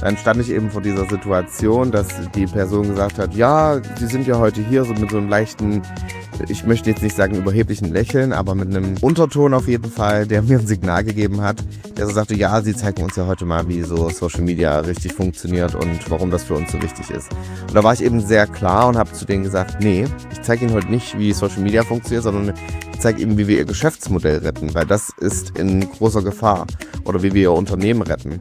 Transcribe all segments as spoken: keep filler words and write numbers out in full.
Dann stand ich eben vor dieser Situation, dass die Person gesagt hat, ja, Sie sind ja heute hier, so mit so einem leichten, ich möchte jetzt nicht sagen überheblichen Lächeln, aber mit einem Unterton auf jeden Fall, der mir ein Signal gegeben hat, der so sagte, ja, Sie zeigen uns ja heute mal, wie so Social Media richtig funktioniert und warum das für uns so wichtig ist. Und da war ich eben sehr klar und habe zu denen gesagt, nee, ich zeige Ihnen heute nicht, wie Social Media funktioniert, sondern ich zeige Ihnen, wie wir Ihr Geschäftsmodell retten, weil das ist in großer Gefahr, oder wie wir Ihr Unternehmen retten.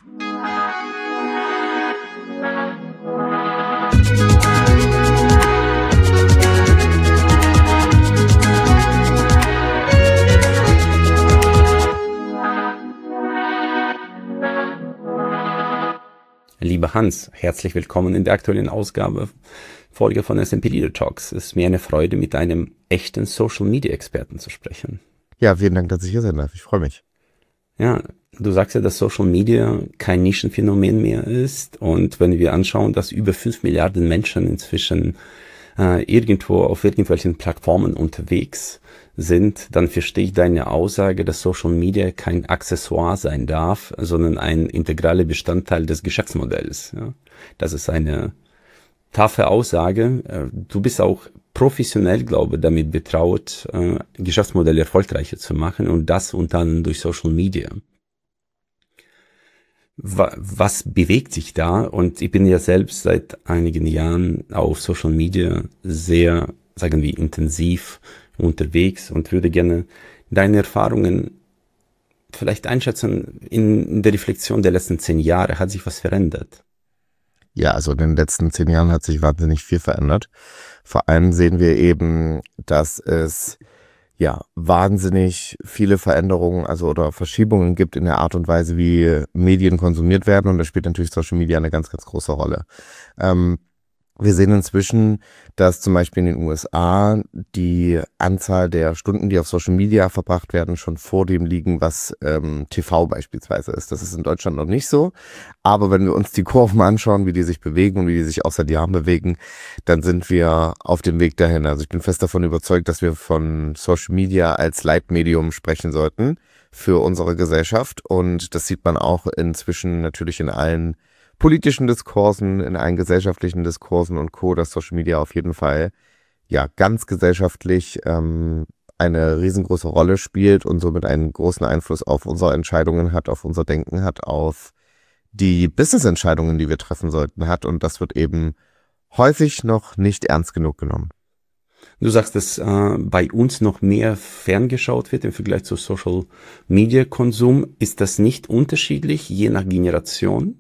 Lieber Hans, herzlich willkommen in der aktuellen Ausgabe, Folge von S and P Leader Talks. Es ist mir eine Freude, mit einem echten Social-Media-Experten zu sprechen. Ja, vielen Dank, dass ich hier sein darf. Ich freue mich. Ja, du sagst ja, dass Social Media kein Nischenphänomen mehr ist. Und wenn wir anschauen, dass über fünf Milliarden Menschen inzwischen äh, irgendwo auf irgendwelchen Plattformen unterwegs sind, dann verstehe ich deine Aussage, dass Social Media kein Accessoire sein darf, sondern ein integraler Bestandteil des Geschäftsmodells. Ja. Das ist eine taffe Aussage. Du bist auch professionell, glaube ich, damit betraut, Geschäftsmodelle erfolgreicher zu machen und das unter anderem durch Social Media. Was bewegt sich da? Und ich bin ja selbst seit einigen Jahren auf Social Media sehr, sagen wir, intensiv unterwegs und würde gerne deine Erfahrungen vielleicht einschätzen in der Reflexion der letzten zehn Jahre. Hat sich was verändert? Ja, also in den letzten zehn Jahren hat sich wahnsinnig viel verändert. Vor allem sehen wir eben, dass es ja wahnsinnig viele Veränderungen, also oder Verschiebungen gibt in der Art und Weise, wie Medien konsumiert werden. Und da spielt natürlich Social Media eine ganz, ganz große Rolle. Ähm, Wir sehen inzwischen, dass zum Beispiel in den U S A die Anzahl der Stunden, die auf Social Media verbracht werden, schon vor dem liegen, was ähm, T V beispielsweise ist. Das ist in Deutschland noch nicht so. Aber wenn wir uns die Kurven anschauen, wie die sich bewegen und wie die sich auch seit Jahren bewegen, dann sind wir auf dem Weg dahin. Also ich bin fest davon überzeugt, dass wir von Social Media als Leitmedium sprechen sollten für unsere Gesellschaft. Und das sieht man auch inzwischen natürlich in allen politischen Diskursen, in allen gesellschaftlichen Diskursen und Co., dass Social Media auf jeden Fall ja ganz gesellschaftlich ähm, eine riesengroße Rolle spielt und somit einen großen Einfluss auf unsere Entscheidungen hat, auf unser Denken hat, auf die Business-Entscheidungen, die wir treffen sollten, hat. Und das wird eben häufig noch nicht ernst genug genommen. Du sagst, dass äh, bei uns noch mehr ferngeschaut wird im Vergleich zu Social-Media-Konsum. Ist das nicht unterschiedlich, je nach Generation?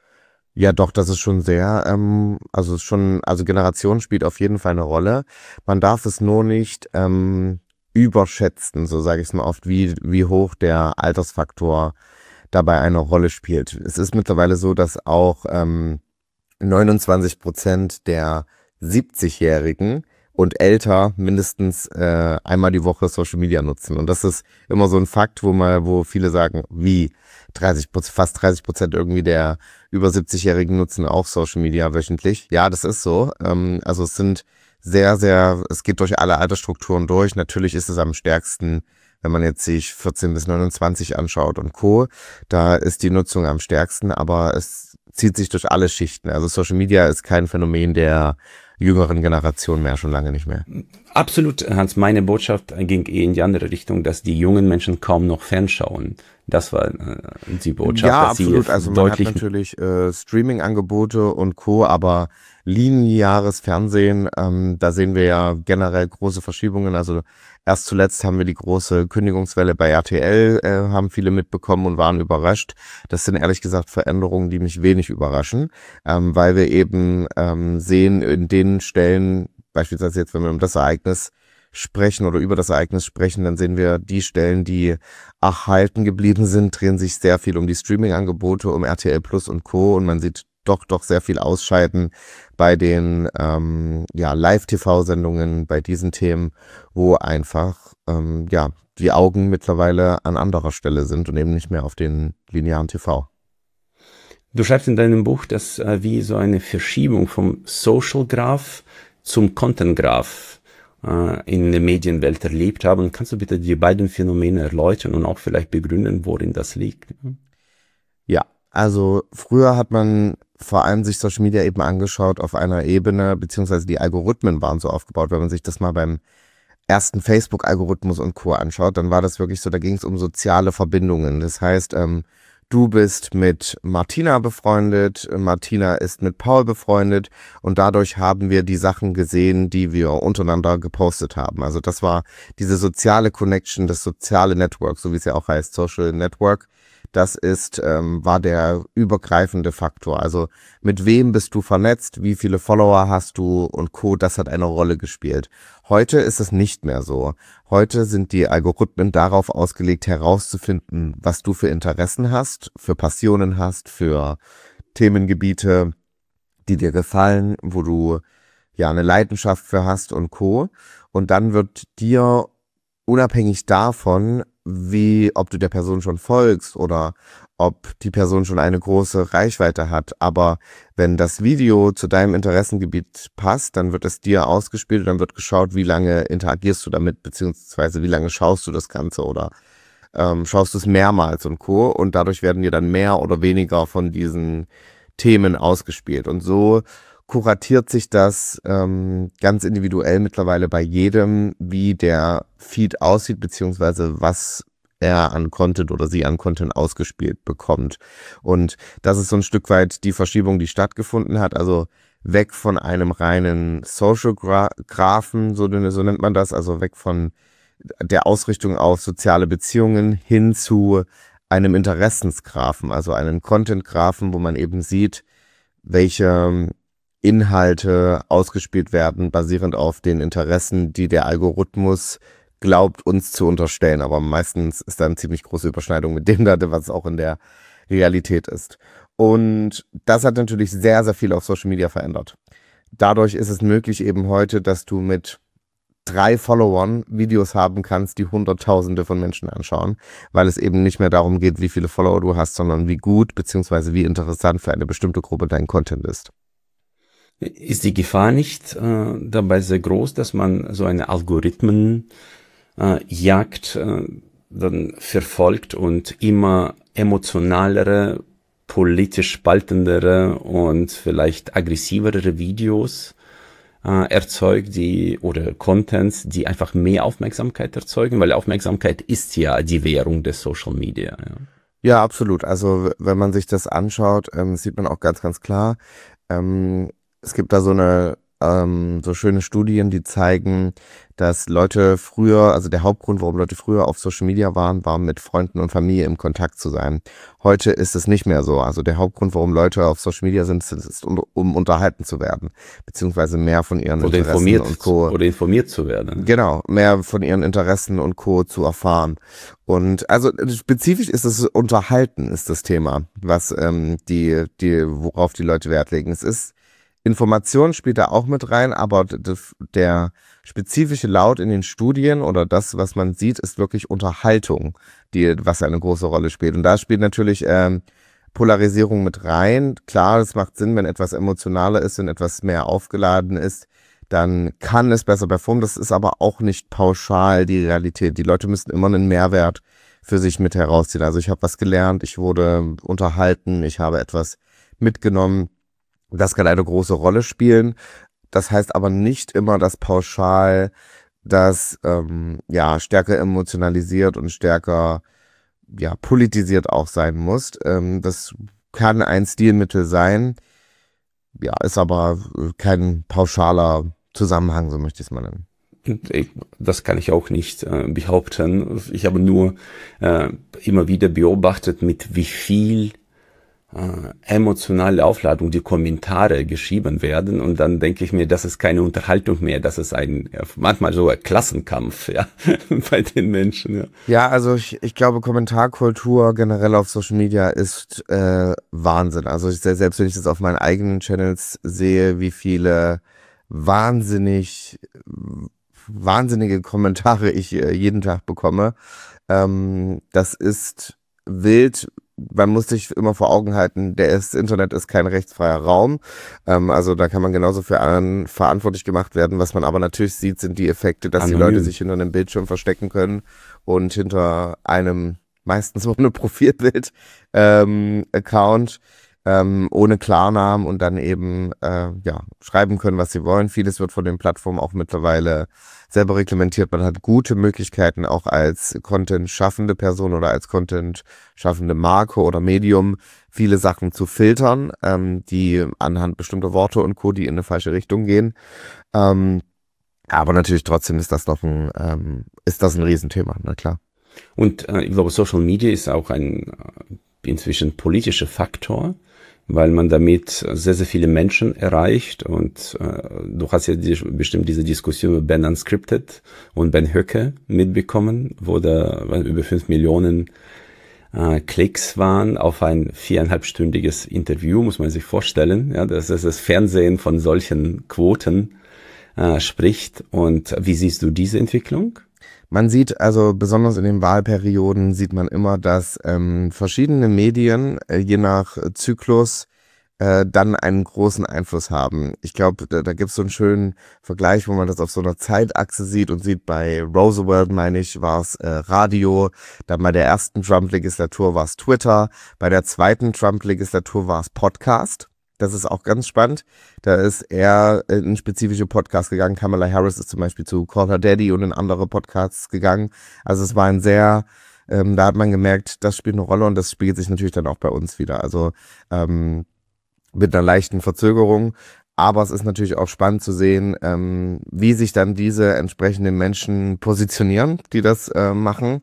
Ja, doch, das ist schon sehr, ähm, also schon, also Generation spielt auf jeden Fall eine Rolle. Man darf es nur nicht ähm, überschätzen, so sage ich es mal oft, wie wie hoch der Altersfaktor dabei eine Rolle spielt. Es ist mittlerweile so, dass auch ähm, neunundzwanzig Prozent der siebzigjährigen und älter mindestens äh, einmal die Woche Social Media nutzen. Und das ist immer so ein Fakt, wo mal, wo viele sagen, wie dreißig Prozent, fast dreißig Prozent irgendwie der über siebzigjährigen nutzen auch Social Media wöchentlich. Ja, das ist so. Ähm, also es sind sehr, sehr, es geht durch alle Altersstrukturen durch. Natürlich ist es am stärksten, wenn man jetzt sich vierzehn bis neunundzwanzig anschaut und Co. Da ist die Nutzung am stärksten, aber es zieht sich durch alle Schichten. Also Social Media ist kein Phänomen der jüngeren Generation mehr, schon lange nicht mehr. Absolut, Hans. Meine Botschaft ging eh in die andere Richtung, dass die jungen Menschen kaum noch fernschauen. Das war äh, die Botschaft. Ja, dass absolut. Sie also man deutlich hat natürlich äh, Streaming-Angebote und Co., aber lineares Fernsehen, ähm, da sehen wir ja generell große Verschiebungen. Also erst zuletzt haben wir die große Kündigungswelle bei R T L, äh, haben viele mitbekommen und waren überrascht. Das sind ehrlich gesagt Veränderungen, die mich wenig überraschen, ähm, weil wir eben ähm, sehen, in den Stellen, beispielsweise jetzt, wenn wir um das Ereignis sprechen oder über das Ereignis sprechen, dann sehen wir die Stellen, die erhalten geblieben sind, drehen sich sehr viel um die Streaming-Angebote, um R T L Plus und Co. Und man sieht doch doch sehr viel Ausscheiden bei den ähm, ja, Live-T V-Sendungen, bei diesen Themen, wo einfach ähm, ja die Augen mittlerweile an anderer Stelle sind und eben nicht mehr auf den linearen T V. Du schreibst in deinem Buch, dass äh, wie so eine Verschiebung vom Social Graph zum Content Graph äh, in der Medienwelt erlebt haben. Kannst du bitte die beiden Phänomene erläutern und auch vielleicht begründen, worin das liegt? Ja, Also früher hat man vor allem sich Social Media eben angeschaut auf einer Ebene, beziehungsweise die Algorithmen waren so aufgebaut. Wenn man sich das mal beim ersten Facebook-Algorithmus und Co. anschaut, dann war das wirklich so, da ging es um soziale Verbindungen. Das heißt, ähm, du bist mit Martina befreundet, Martina ist mit Paul befreundet und dadurch haben wir die Sachen gesehen, die wir untereinander gepostet haben. Also das war diese soziale Connection, das soziale Network, so wie es ja auch heißt, Social Network. Das ist, ähm, war der übergreifende Faktor. Also mit wem bist du vernetzt, wie viele Follower hast du und Co., das hat eine Rolle gespielt. Heute ist es nicht mehr so. Heute sind die Algorithmen darauf ausgelegt, herauszufinden, was du für Interessen hast, für Passionen hast, für Themengebiete, die dir gefallen, wo du ja eine Leidenschaft für hast und Co. Und dann wird dir unabhängig davon, wie, ob du der Person schon folgst oder ob die Person schon eine große Reichweite hat. Aber wenn das Video zu deinem Interessengebiet passt, dann wird es dir ausgespielt und dann wird geschaut, wie lange interagierst du damit, beziehungsweise wie lange schaust du das Ganze oder ähm, schaust du es mehrmals und Co. Und dadurch werden dir dann mehr oder weniger von diesen Themen ausgespielt. Und so kuratiert sich das ähm, ganz individuell mittlerweile bei jedem, wie der Feed aussieht, beziehungsweise was er an Content oder sie an Content ausgespielt bekommt. Und das ist so ein Stück weit die Verschiebung, die stattgefunden hat. Also weg von einem reinen Social Graphen, so, so nennt man das, also weg von der Ausrichtung auf soziale Beziehungen hin zu einem Interessensgraphen, also einen Content-Graphen, wo man eben sieht, welche Inhalte ausgespielt werden, basierend auf den Interessen, die der Algorithmus glaubt, uns zu unterstellen. Aber meistens ist da eine ziemlich große Überschneidung mit dem, was auch in der Realität ist. Und das hat natürlich sehr, sehr viel auf Social Media verändert. Dadurch ist es möglich eben heute, dass du mit drei Followern Videos haben kannst, die Hunderttausende von Menschen anschauen, weil es eben nicht mehr darum geht, wie viele Follower du hast, sondern wie gut bzw. wie interessant für eine bestimmte Gruppe dein Content ist. Ist die Gefahr nicht äh, dabei sehr groß, dass man so eine Algorithmen äh, Jagd äh, dann verfolgt und immer emotionalere, politisch spaltendere und vielleicht aggressivere Videos äh, erzeugt, die oder Contents, die einfach mehr Aufmerksamkeit erzeugen, weil Aufmerksamkeit ist ja die Währung des Social Media. Ja, ja absolut. Also wenn man sich das anschaut, ähm, sieht man auch ganz, ganz klar, ähm, es gibt da so eine ähm, so schöne Studien, die zeigen, dass Leute früher, also der Hauptgrund, warum Leute früher auf Social Media waren, war mit Freunden und Familie im Kontakt zu sein. Heute ist es nicht mehr so. Also der Hauptgrund, warum Leute auf Social Media sind, ist, um, um unterhalten zu werden, beziehungsweise mehr von ihren oder Interessen informiert, und Co. Oder informiert zu werden. Genau, mehr von ihren Interessen und Co. zu erfahren. Und also spezifisch ist es Unterhalten ist das Thema, was ähm, die, die, worauf die Leute Wert legen. Es ist Information spielt da auch mit rein, aber der spezifische Laut in den Studien oder das, was man sieht, ist wirklich Unterhaltung, die, was eine große Rolle spielt. Und da spielt natürlich ähm, Polarisierung mit rein. Klar, es macht Sinn, wenn etwas emotionaler ist, wenn etwas mehr aufgeladen ist, dann kann es besser performen. Das ist aber auch nicht pauschal die Realität. Die Leute müssen immer einen Mehrwert für sich mit herausziehen. Also ich habe was gelernt, ich wurde unterhalten, ich habe etwas mitgenommen. Das kann eine große Rolle spielen. Das heißt aber nicht immer, dass pauschal das ähm, ja stärker emotionalisiert und stärker ja politisiert auch sein muss. Ähm, das kann ein Stilmittel sein, ja, ist aber kein pauschaler Zusammenhang, so möchte ich es mal nennen. Das kann ich auch nicht äh, behaupten. Ich habe nur äh, immer wieder beobachtet, mit wie viel äh, emotionale Aufladung die Kommentare geschrieben werden, und dann denke ich mir, das ist keine Unterhaltung mehr, das ist ein ja, manchmal so ein Klassenkampf, ja, bei den Menschen. Ja, ja also ich, ich glaube, Kommentarkultur generell auf Social Media ist äh, Wahnsinn. Also ich, selbst wenn ich das auf meinen eigenen Channels sehe, wie viele wahnsinnig wahnsinnige Kommentare ich äh, jeden Tag bekomme, ähm, das ist wild. Man muss sich immer vor Augen halten, das Internet ist kein rechtsfreier Raum. Ähm, also da kann man genauso für an, verantwortlich gemacht werden. Was man aber natürlich sieht, sind die Effekte, dass Anonym. Die Leute sich hinter einem Bildschirm verstecken können und hinter einem meistens ohne Profilbild, ähm, Account, ähm, ohne Klarnamen und dann eben äh, ja schreiben können, was sie wollen. Vieles wird von den Plattformen auch mittlerweile selber reglementiert. Man hat gute Möglichkeiten, auch als Content-schaffende Person oder als Content-schaffende Marke oder Medium viele Sachen zu filtern, ähm, die anhand bestimmter Worte und Co., die in eine falsche Richtung gehen. Ähm, aber natürlich trotzdem ist das noch ein, ähm, ist das ein Riesenthema, na klar. Und äh, ich glaube, Social Media ist auch ein äh, inzwischen politischer Faktor, weil man damit sehr, sehr viele Menschen erreicht. Und äh, du hast ja die, bestimmt diese Diskussion über Ben Unscripted und Ben Höcke mitbekommen, wo da über fünf Millionen äh, Klicks waren auf ein viereinhalbstündiges Interview, muss man sich vorstellen. Ja, dass das Fernsehen von solchen Quoten äh, spricht. Und wie siehst du diese Entwicklung? Man sieht also, besonders in den Wahlperioden sieht man immer, dass ähm, verschiedene Medien äh, je nach Zyklus äh, dann einen großen Einfluss haben. Ich glaube, da, da gibt es so einen schönen Vergleich, wo man das auf so einer Zeitachse sieht und sieht, bei Roosevelt, meine ich, war es äh, Radio, dann bei der ersten Trump-Legislatur war es Twitter, bei der zweiten Trump-Legislatur war es Podcast. Das ist auch ganz spannend. Da ist er in spezifische Podcasts gegangen. Kamala Harris ist zum Beispiel zu Call Her Daddy und in andere Podcasts gegangen. Also es war ein sehr, ähm, da hat man gemerkt, das spielt eine Rolle und das spiegelt sich natürlich dann auch bei uns wieder. Also ähm, mit einer leichten Verzögerung. Aber es ist natürlich auch spannend zu sehen, ähm, wie sich dann diese entsprechenden Menschen positionieren, die das äh, machen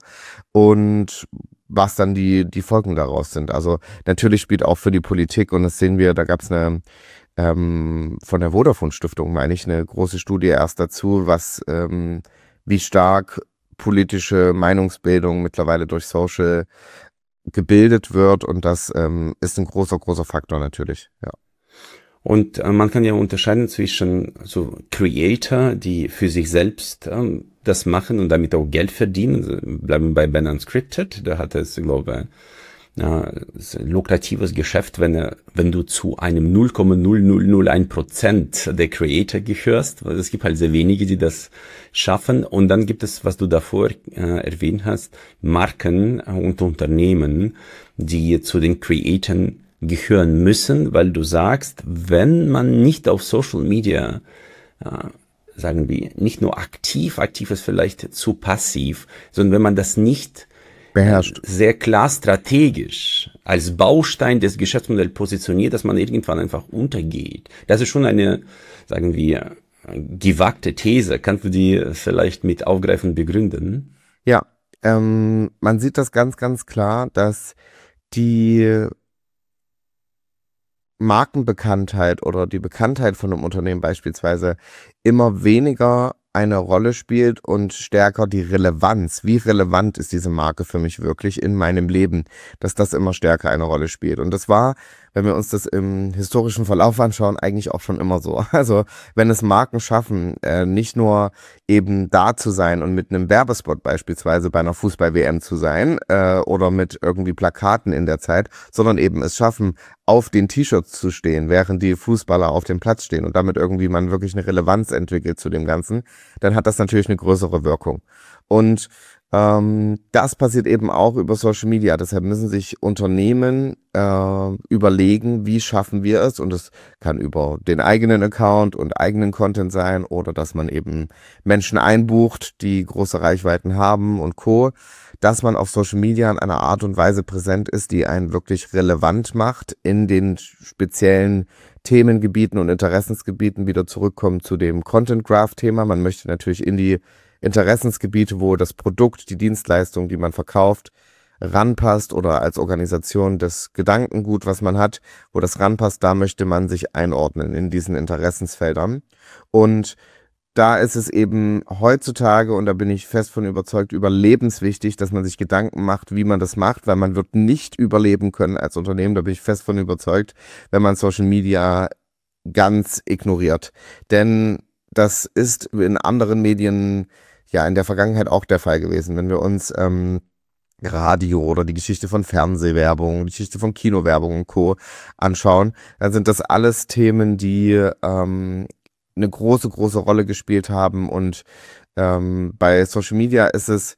und was dann die die Folgen daraus sind. Also natürlich spielt auch für die Politik, und das sehen wir, da gab es eine ähm, von der Vodafone Stiftung, meine ich, eine große Studie erst dazu, was ähm, wie stark politische Meinungsbildung mittlerweile durch Social gebildet wird, und das ähm, ist ein großer, großer Faktor natürlich, ja. Und äh, man kann ja unterscheiden zwischen so Creator, die für sich selbst ähm, das machen und damit auch Geld verdienen. Bleiben wir bei Ben Unscripted, da hat es, glaube ich, ja, ein lukratives Geschäft, wenn er, wenn du zu einem null Komma null null null eins Prozent der Creator gehörst, weil es gibt halt sehr wenige, die das schaffen. Und dann gibt es, was du davor äh, erwähnt hast, Marken und Unternehmen, die zu den Creatoren gehören müssen, weil du sagst, wenn man nicht auf Social Media, äh, sagen wir, nicht nur aktiv, aktiv ist vielleicht zu passiv, sondern wenn man das nicht beherrscht, äh, sehr klar strategisch als Baustein des Geschäftsmodells positioniert, dass man irgendwann einfach untergeht. Das ist schon eine, sagen wir, gewagte These. Kannst du die vielleicht mit aufgreifen begründen? Ja, ähm, man sieht das ganz, ganz klar, dass die Markenbekanntheit oder die Bekanntheit von einem Unternehmen beispielsweise immer weniger eine Rolle spielt und stärker die Relevanz. Wie relevant ist diese Marke für mich wirklich in meinem Leben, dass das immer stärker eine Rolle spielt. Und das war, wenn wir uns das im historischen Verlauf anschauen, eigentlich auch schon immer so. Also wenn es Marken schaffen, äh, nicht nur eben da zu sein und mit einem Werbespot beispielsweise bei einer Fußball-W M zu sein äh, oder mit irgendwie Plakaten in der Zeit, sondern eben es schaffen, auf den T-Shirts zu stehen, während die Fußballer auf dem Platz stehen und damit irgendwie man wirklich eine Relevanz entwickelt zu dem Ganzen, dann hat das natürlich eine größere Wirkung. Und ähm, das passiert eben auch über Social Media. Deshalb müssen sich Unternehmen äh, überlegen, wie schaffen wir es, und es kann über den eigenen Account und eigenen Content sein oder dass man eben Menschen einbucht, die große Reichweiten haben und Co., dass man auf Social Media in einer Art und Weise präsent ist, die einen wirklich relevant macht in den speziellen Themengebieten und Interessensgebieten. Wieder zurückkommen zu dem Content Graph Thema. Man möchte natürlich in die Interessensgebiete, wo das Produkt, die Dienstleistung, die man verkauft, ranpasst, oder als Organisation das Gedankengut, was man hat, wo das ranpasst, da möchte man sich einordnen in diesen Interessensfeldern. Und da ist es eben heutzutage, und da bin ich fest von überzeugt, überlebenswichtig, dass man sich Gedanken macht, wie man das macht, weil man wird nicht überleben können als Unternehmen, da bin ich fest von überzeugt, wenn man Social Media ganz ignoriert. Denn das ist in anderen Medien ja in der Vergangenheit auch der Fall gewesen. Wenn wir uns ähm, Radio oder die Geschichte von Fernsehwerbung, die Geschichte von Kinowerbung und Co. anschauen, dann sind das alles Themen, die ähm, eine große, große Rolle gespielt haben. Und ähm, bei Social Media ist es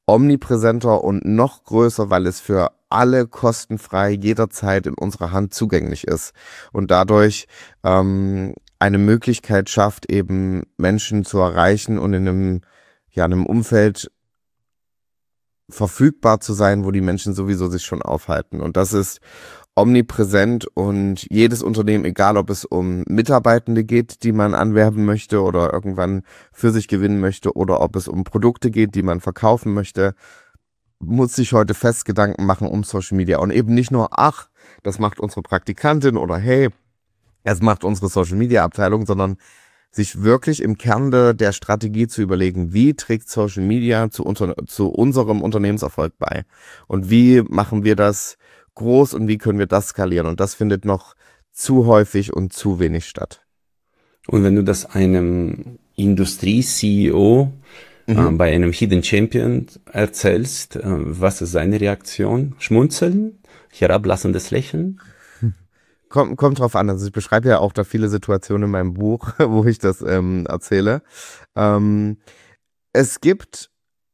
omnipräsenter und noch größer, weil es für alle kostenfrei jederzeit in unserer Hand zugänglich ist und dadurch ähm, eine Möglichkeit schafft, eben Menschen zu erreichen und in einem, ja, einem Umfeld verfügbar zu sein, wo die Menschen sowieso sich schon aufhalten. Und das ist omnipräsent und jedes Unternehmen, egal ob es um Mitarbeitende geht, die man anwerben möchte oder irgendwann für sich gewinnen möchte oder ob es um Produkte geht, die man verkaufen möchte, muss sich heute fest Gedanken machen um Social Media und eben nicht nur, ach, das macht unsere Praktikantin oder hey, es macht unsere Social Media Abteilung, sondern sich wirklich im Kern de, der Strategie zu überlegen, wie trägt Social Media zu, unter, zu unserem Unternehmenserfolg bei und wie machen wir das groß und wie können wir das skalieren, und das findet noch zu häufig und zu wenig statt. Und wenn du das einem Industrie-C E O mhm. äh, bei einem Hidden Champion erzählst, äh, was ist seine Reaktion? Schmunzeln? Herablassendes Lächeln? Kommt, kommt drauf an. Also ich beschreibe ja auch da viele Situationen in meinem Buch, wo ich das ähm, erzähle. Ähm, es gibt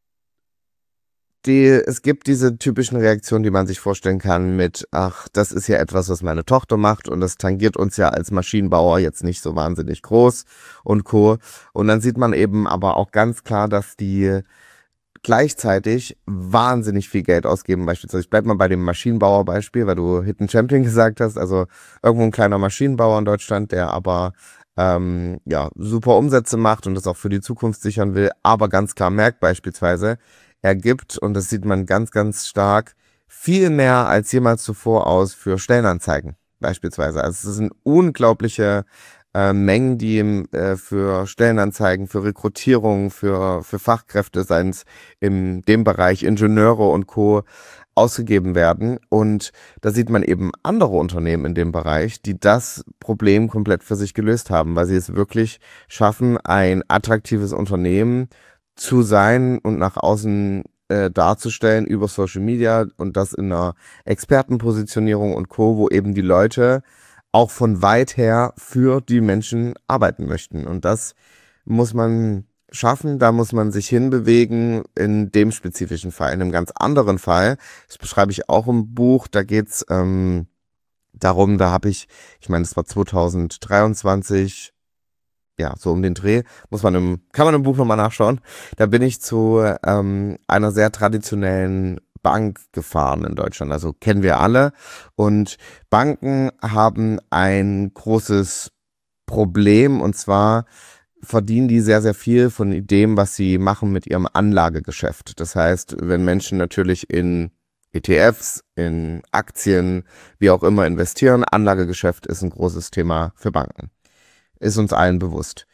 die, es gibt diese typischen Reaktionen, die man sich vorstellen kann mit, ach, das ist ja etwas, was meine Tochter macht und das tangiert uns ja als Maschinenbauer jetzt nicht so wahnsinnig groß und co. Und dann sieht man eben aber auch ganz klar, dass die gleichzeitig wahnsinnig viel Geld ausgeben. Beispielsweise, ich bleib mal bei dem Maschinenbauer-Beispiel, weil du Hidden Champion gesagt hast, also irgendwo ein kleiner Maschinenbauer in Deutschland, der aber ähm, ja super Umsätze macht und das auch für die Zukunft sichern will, aber ganz klar merkt beispielsweise, er gibt, und das sieht man ganz, ganz stark, viel mehr als jemals zuvor aus für Stellenanzeigen beispielsweise. Also es sind unglaubliche Äh, Mengen, die äh, für Stellenanzeigen, für Rekrutierung, für, für Fachkräfte, seien es in dem Bereich Ingenieure und Co. ausgegeben werden. Und da sieht man eben andere Unternehmen in dem Bereich, die das Problem komplett für sich gelöst haben, weil sie es wirklich schaffen, ein attraktives Unternehmen zu sein und nach außen äh, darzustellen über Social Media und das in einer Expertenpositionierung und Co., wo eben die Leute auch von weit her für die Menschen arbeiten möchten. Und das muss man schaffen, da muss man sich hinbewegen in dem spezifischen Fall. In einem ganz anderen Fall, das beschreibe ich auch im Buch, da geht's ähm, darum, da habe ich, ich meine, das war zwanzig dreiundzwanzig, ja, so um den Dreh, muss man im, kann man im Buch nochmal nachschauen, da bin ich zu ähm, einer sehr traditionellen Bank gefahren in Deutschland, also kennen wir alle, und Banken haben ein großes Problem, und zwar verdienen die sehr, sehr viel von dem, was sie machen mit ihrem Anlagegeschäft. Das heißt, wenn Menschen natürlich in E T Fs, in Aktien, wie auch immer investieren, Anlagegeschäft ist ein großes Thema für Banken. Ist uns allen bewusst.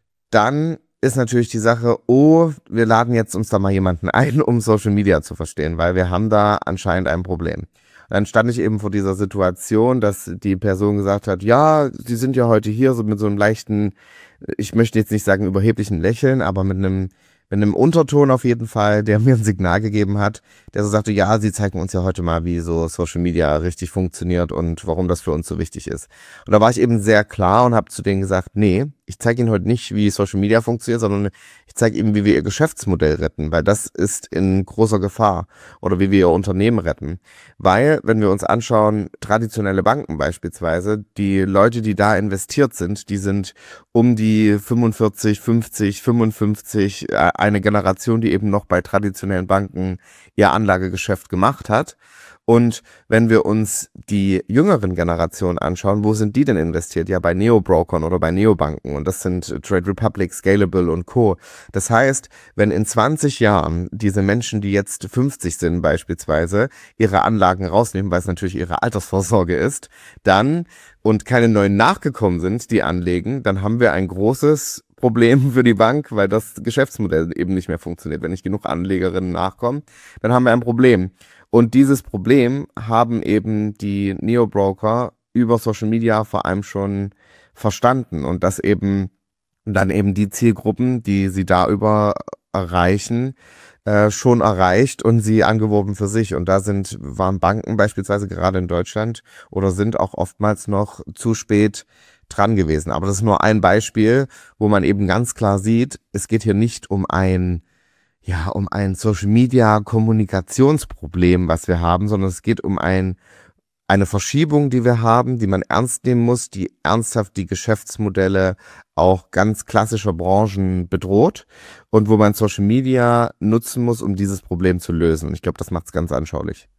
Dann ist natürlich die Sache, oh, wir laden jetzt uns da mal jemanden ein, um Social Media zu verstehen, weil wir haben da anscheinend ein Problem. Dann stand ich eben vor dieser Situation, dass die Person gesagt hat, ja, Sie sind ja heute hier, so mit so einem leichten, ich möchte jetzt nicht sagen überheblichen Lächeln, aber mit einem mit einem Unterton auf jeden Fall, der mir ein Signal gegeben hat, der so sagte, ja, Sie zeigen uns ja heute mal, wie so Social Media richtig funktioniert und warum das für uns so wichtig ist. Und da war ich eben sehr klar und habe zu denen gesagt, nee, ich zeige Ihnen heute nicht, wie Social Media funktioniert, sondern ich zeige Ihnen, wie wir Ihr Geschäftsmodell retten, weil das ist in großer Gefahr, oder wie wir Ihr Unternehmen retten. Weil, wenn wir uns anschauen, traditionelle Banken beispielsweise, die Leute, die da investiert sind, die sind um die fünfundvierzig, fünfzig, fünfundfünfzig, eine Generation, die eben noch bei traditionellen Banken ihr Anlagegeschäft gemacht hat. Und wenn wir uns die jüngeren Generationen anschauen, wo sind die denn investiert? Ja, bei Neobrokern oder bei Neobanken. Und das sind Trade Republic, Scalable und Co. Das heißt, wenn in zwanzig Jahren diese Menschen, die jetzt fünfzig sind beispielsweise, ihre Anlagen rausnehmen, weil es natürlich ihre Altersvorsorge ist, dann und keine neuen nachgekommen sind, die anlegen, dann haben wir ein großes Problem für die Bank, weil das Geschäftsmodell eben nicht mehr funktioniert. Wenn nicht genug Anlegerinnen nachkommen, dann haben wir ein Problem. Und dieses Problem haben eben die Neobroker über Social Media vor allem schon verstanden, und dass eben dann eben die Zielgruppen, die sie da über erreichen, äh, schon erreicht und sie angeworben für sich. Und da sind, waren Banken beispielsweise gerade in Deutschland oder sind auch oftmals noch zu spät dran gewesen. Aber das ist nur ein Beispiel, wo man eben ganz klar sieht, es geht hier nicht um ein ja, um ein Social-Media-Kommunikationsproblem, was wir haben, sondern es geht um ein, eine Verschiebung, die wir haben, die man ernst nehmen muss, die ernsthaft die Geschäftsmodelle auch ganz klassischer Branchen bedroht und wo man Social-Media nutzen muss, um dieses Problem zu lösen. Und ich glaube, das macht es ganz anschaulich.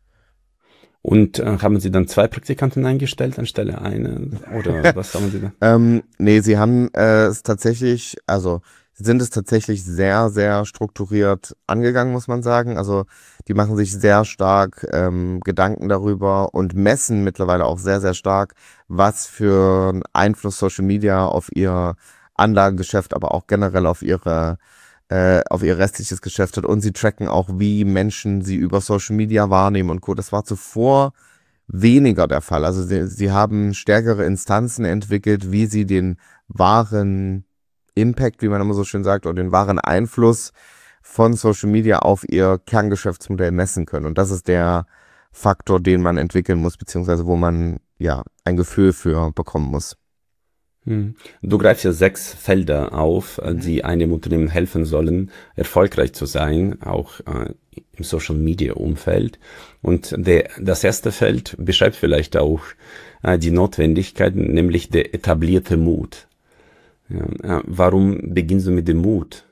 Und äh, haben Sie dann zwei Praktikanten eingestellt anstelle eine? Oder was haben Sie da? ähm, nee, sie haben äh, es tatsächlich, also sie sind es tatsächlich sehr, sehr strukturiert angegangen, muss man sagen. Also die machen sich sehr stark ähm, Gedanken darüber und messen mittlerweile auch sehr, sehr stark, was für einen Einfluss Social Media auf ihr Anlagengeschäft, aber auch generell auf ihre äh, auf ihr restliches Geschäft hat. Und sie tracken auch, wie Menschen sie über Social Media wahrnehmen und Co. Das war zuvor weniger der Fall. Also sie, sie haben stärkere Instanzen entwickelt, wie sie den wahren Impact, wie man immer so schön sagt, oder den wahren Einfluss von Social Media auf ihr Kerngeschäftsmodell messen können. Und das ist der Faktor, den man entwickeln muss, beziehungsweise wo man ja ein Gefühl für bekommen muss. Hm. Du greifst ja sechs Felder auf, die einem Unternehmen helfen sollen, erfolgreich zu sein, auch äh, im Social Media Umfeld. Und der, das erste Feld beschreibt vielleicht auch äh, die Notwendigkeit, nämlich der etablierte Mut. Ja, äh, warum beginnst du mit dem Mut?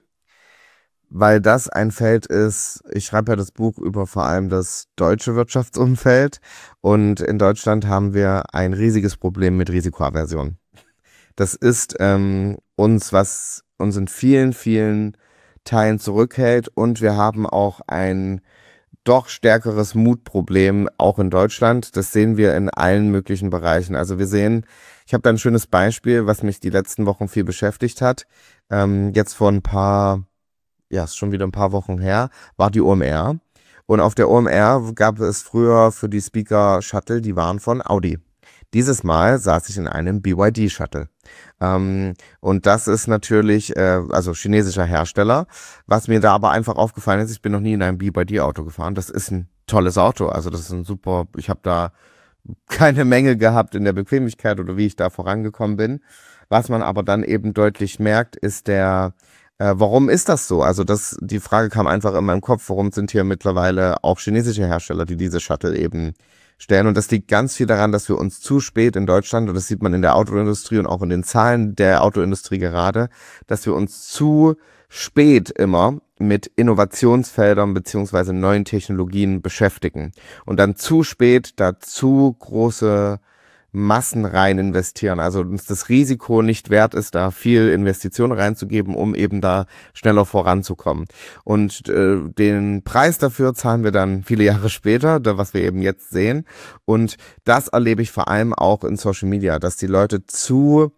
Weil das ein Feld ist, ich schreibe ja das Buch über vor allem das deutsche Wirtschaftsumfeld und in Deutschland haben wir ein riesiges Problem mit Risikoaversion. Das ist ähm, uns, was uns in vielen, vielen Teilen zurückhält und wir haben auch ein doch stärkeres Mutproblem, auch in Deutschland. Das sehen wir in allen möglichen Bereichen. Also wir sehen, ich habe da ein schönes Beispiel, was mich die letzten Wochen viel beschäftigt hat. Ähm, jetzt vor ein paar, ja, ist schon wieder ein paar Wochen her, war die O M R. Und auf der O M R gab es früher für die Speaker Shuttle, die waren von Audi. Dieses Mal saß ich in einem B Y D-Shuttle. Ähm, und das ist natürlich, äh, also chinesischer Hersteller. Was mir da aber einfach aufgefallen ist, ich bin noch nie in einem B Y D-Auto gefahren. Das ist ein tolles Auto. Also das ist ein super, ich habe da keine Mängel gehabt in der Bequemlichkeit oder wie ich da vorangekommen bin. Was man aber dann eben deutlich merkt, ist der, äh, warum ist das so? Also das, die Frage kam einfach in meinem Kopf, warum sind hier mittlerweile auch chinesische Hersteller, die diese Shuttle eben stellen. Und das liegt ganz viel daran, dass wir uns zu spät in Deutschland, und das sieht man in der Autoindustrie und auch in den Zahlen der Autoindustrie gerade, dass wir uns zu spät immer mit Innovationsfeldern beziehungsweise neuen Technologien beschäftigen. Und dann zu spät da zu große Massen rein investieren. Also uns das Risiko nicht wert ist, da viel Investitionen reinzugeben, um eben da schneller voranzukommen. Und äh, den Preis dafür zahlen wir dann viele Jahre später, da, was wir eben jetzt sehen. Und das erlebe ich vor allem auch in Social Media, dass die Leute zu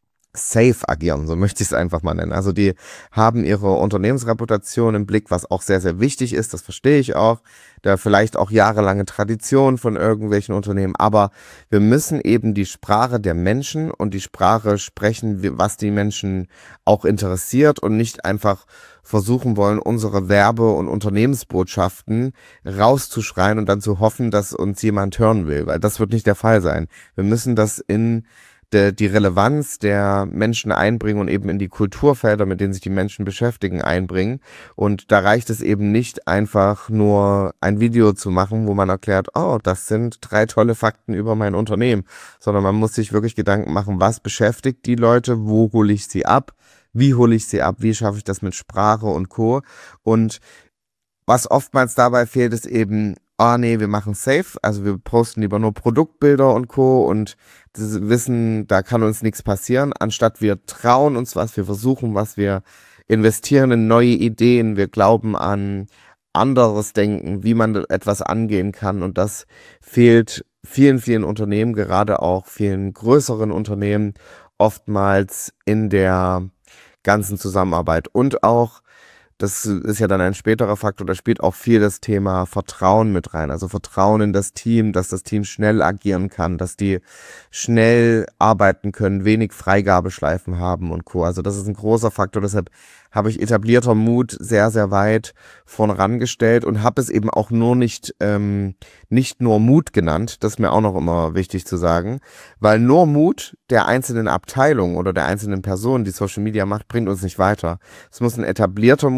safe agieren, so möchte ich es einfach mal nennen. Also die haben ihre Unternehmensreputation im Blick, was auch sehr, sehr wichtig ist, das verstehe ich auch. Da vielleicht auch jahrelange Tradition von irgendwelchen Unternehmen, aber wir müssen eben die Sprache der Menschen und die Sprache sprechen, was die Menschen auch interessiert und nicht einfach versuchen wollen, unsere Werbe- und Unternehmensbotschaften rauszuschreien und dann zu hoffen, dass uns jemand hören will, weil das wird nicht der Fall sein. Wir müssen das in De, die Relevanz der Menschen einbringen und eben in die Kulturfelder, mit denen sich die Menschen beschäftigen, einbringen. Und da reicht es eben nicht einfach nur ein Video zu machen, wo man erklärt, oh, das sind drei tolle Fakten über mein Unternehmen, sondern man muss sich wirklich Gedanken machen, was beschäftigt die Leute, wo hole ich sie ab, wie hole ich sie ab, wie schaffe ich das mit Sprache und Co. Und was oftmals dabei fehlt, ist eben, ah nee, wir machen safe, also wir posten lieber nur Produktbilder und Co. und wissen, da kann uns nichts passieren, anstatt wir trauen uns was, wir versuchen was, wir investieren in neue Ideen, wir glauben an anderes Denken, wie man etwas angehen kann und das fehlt vielen, vielen Unternehmen, gerade auch vielen größeren Unternehmen, oftmals in der ganzen Zusammenarbeit und auch das ist ja dann ein späterer Faktor, da spielt auch viel das Thema Vertrauen mit rein. Also Vertrauen in das Team, dass das Team schnell agieren kann, dass die schnell arbeiten können, wenig Freigabeschleifen haben und Co. Also das ist ein großer Faktor, deshalb habe ich etablierter Mut sehr, sehr weit vorangestellt und habe es eben auch nur nicht, ähm, nicht nur Mut genannt, das ist mir auch noch immer wichtig zu sagen, weil nur Mut der einzelnen Abteilung oder der einzelnen Person, die Social Media macht, bringt uns nicht weiter. Es muss ein etablierter Mut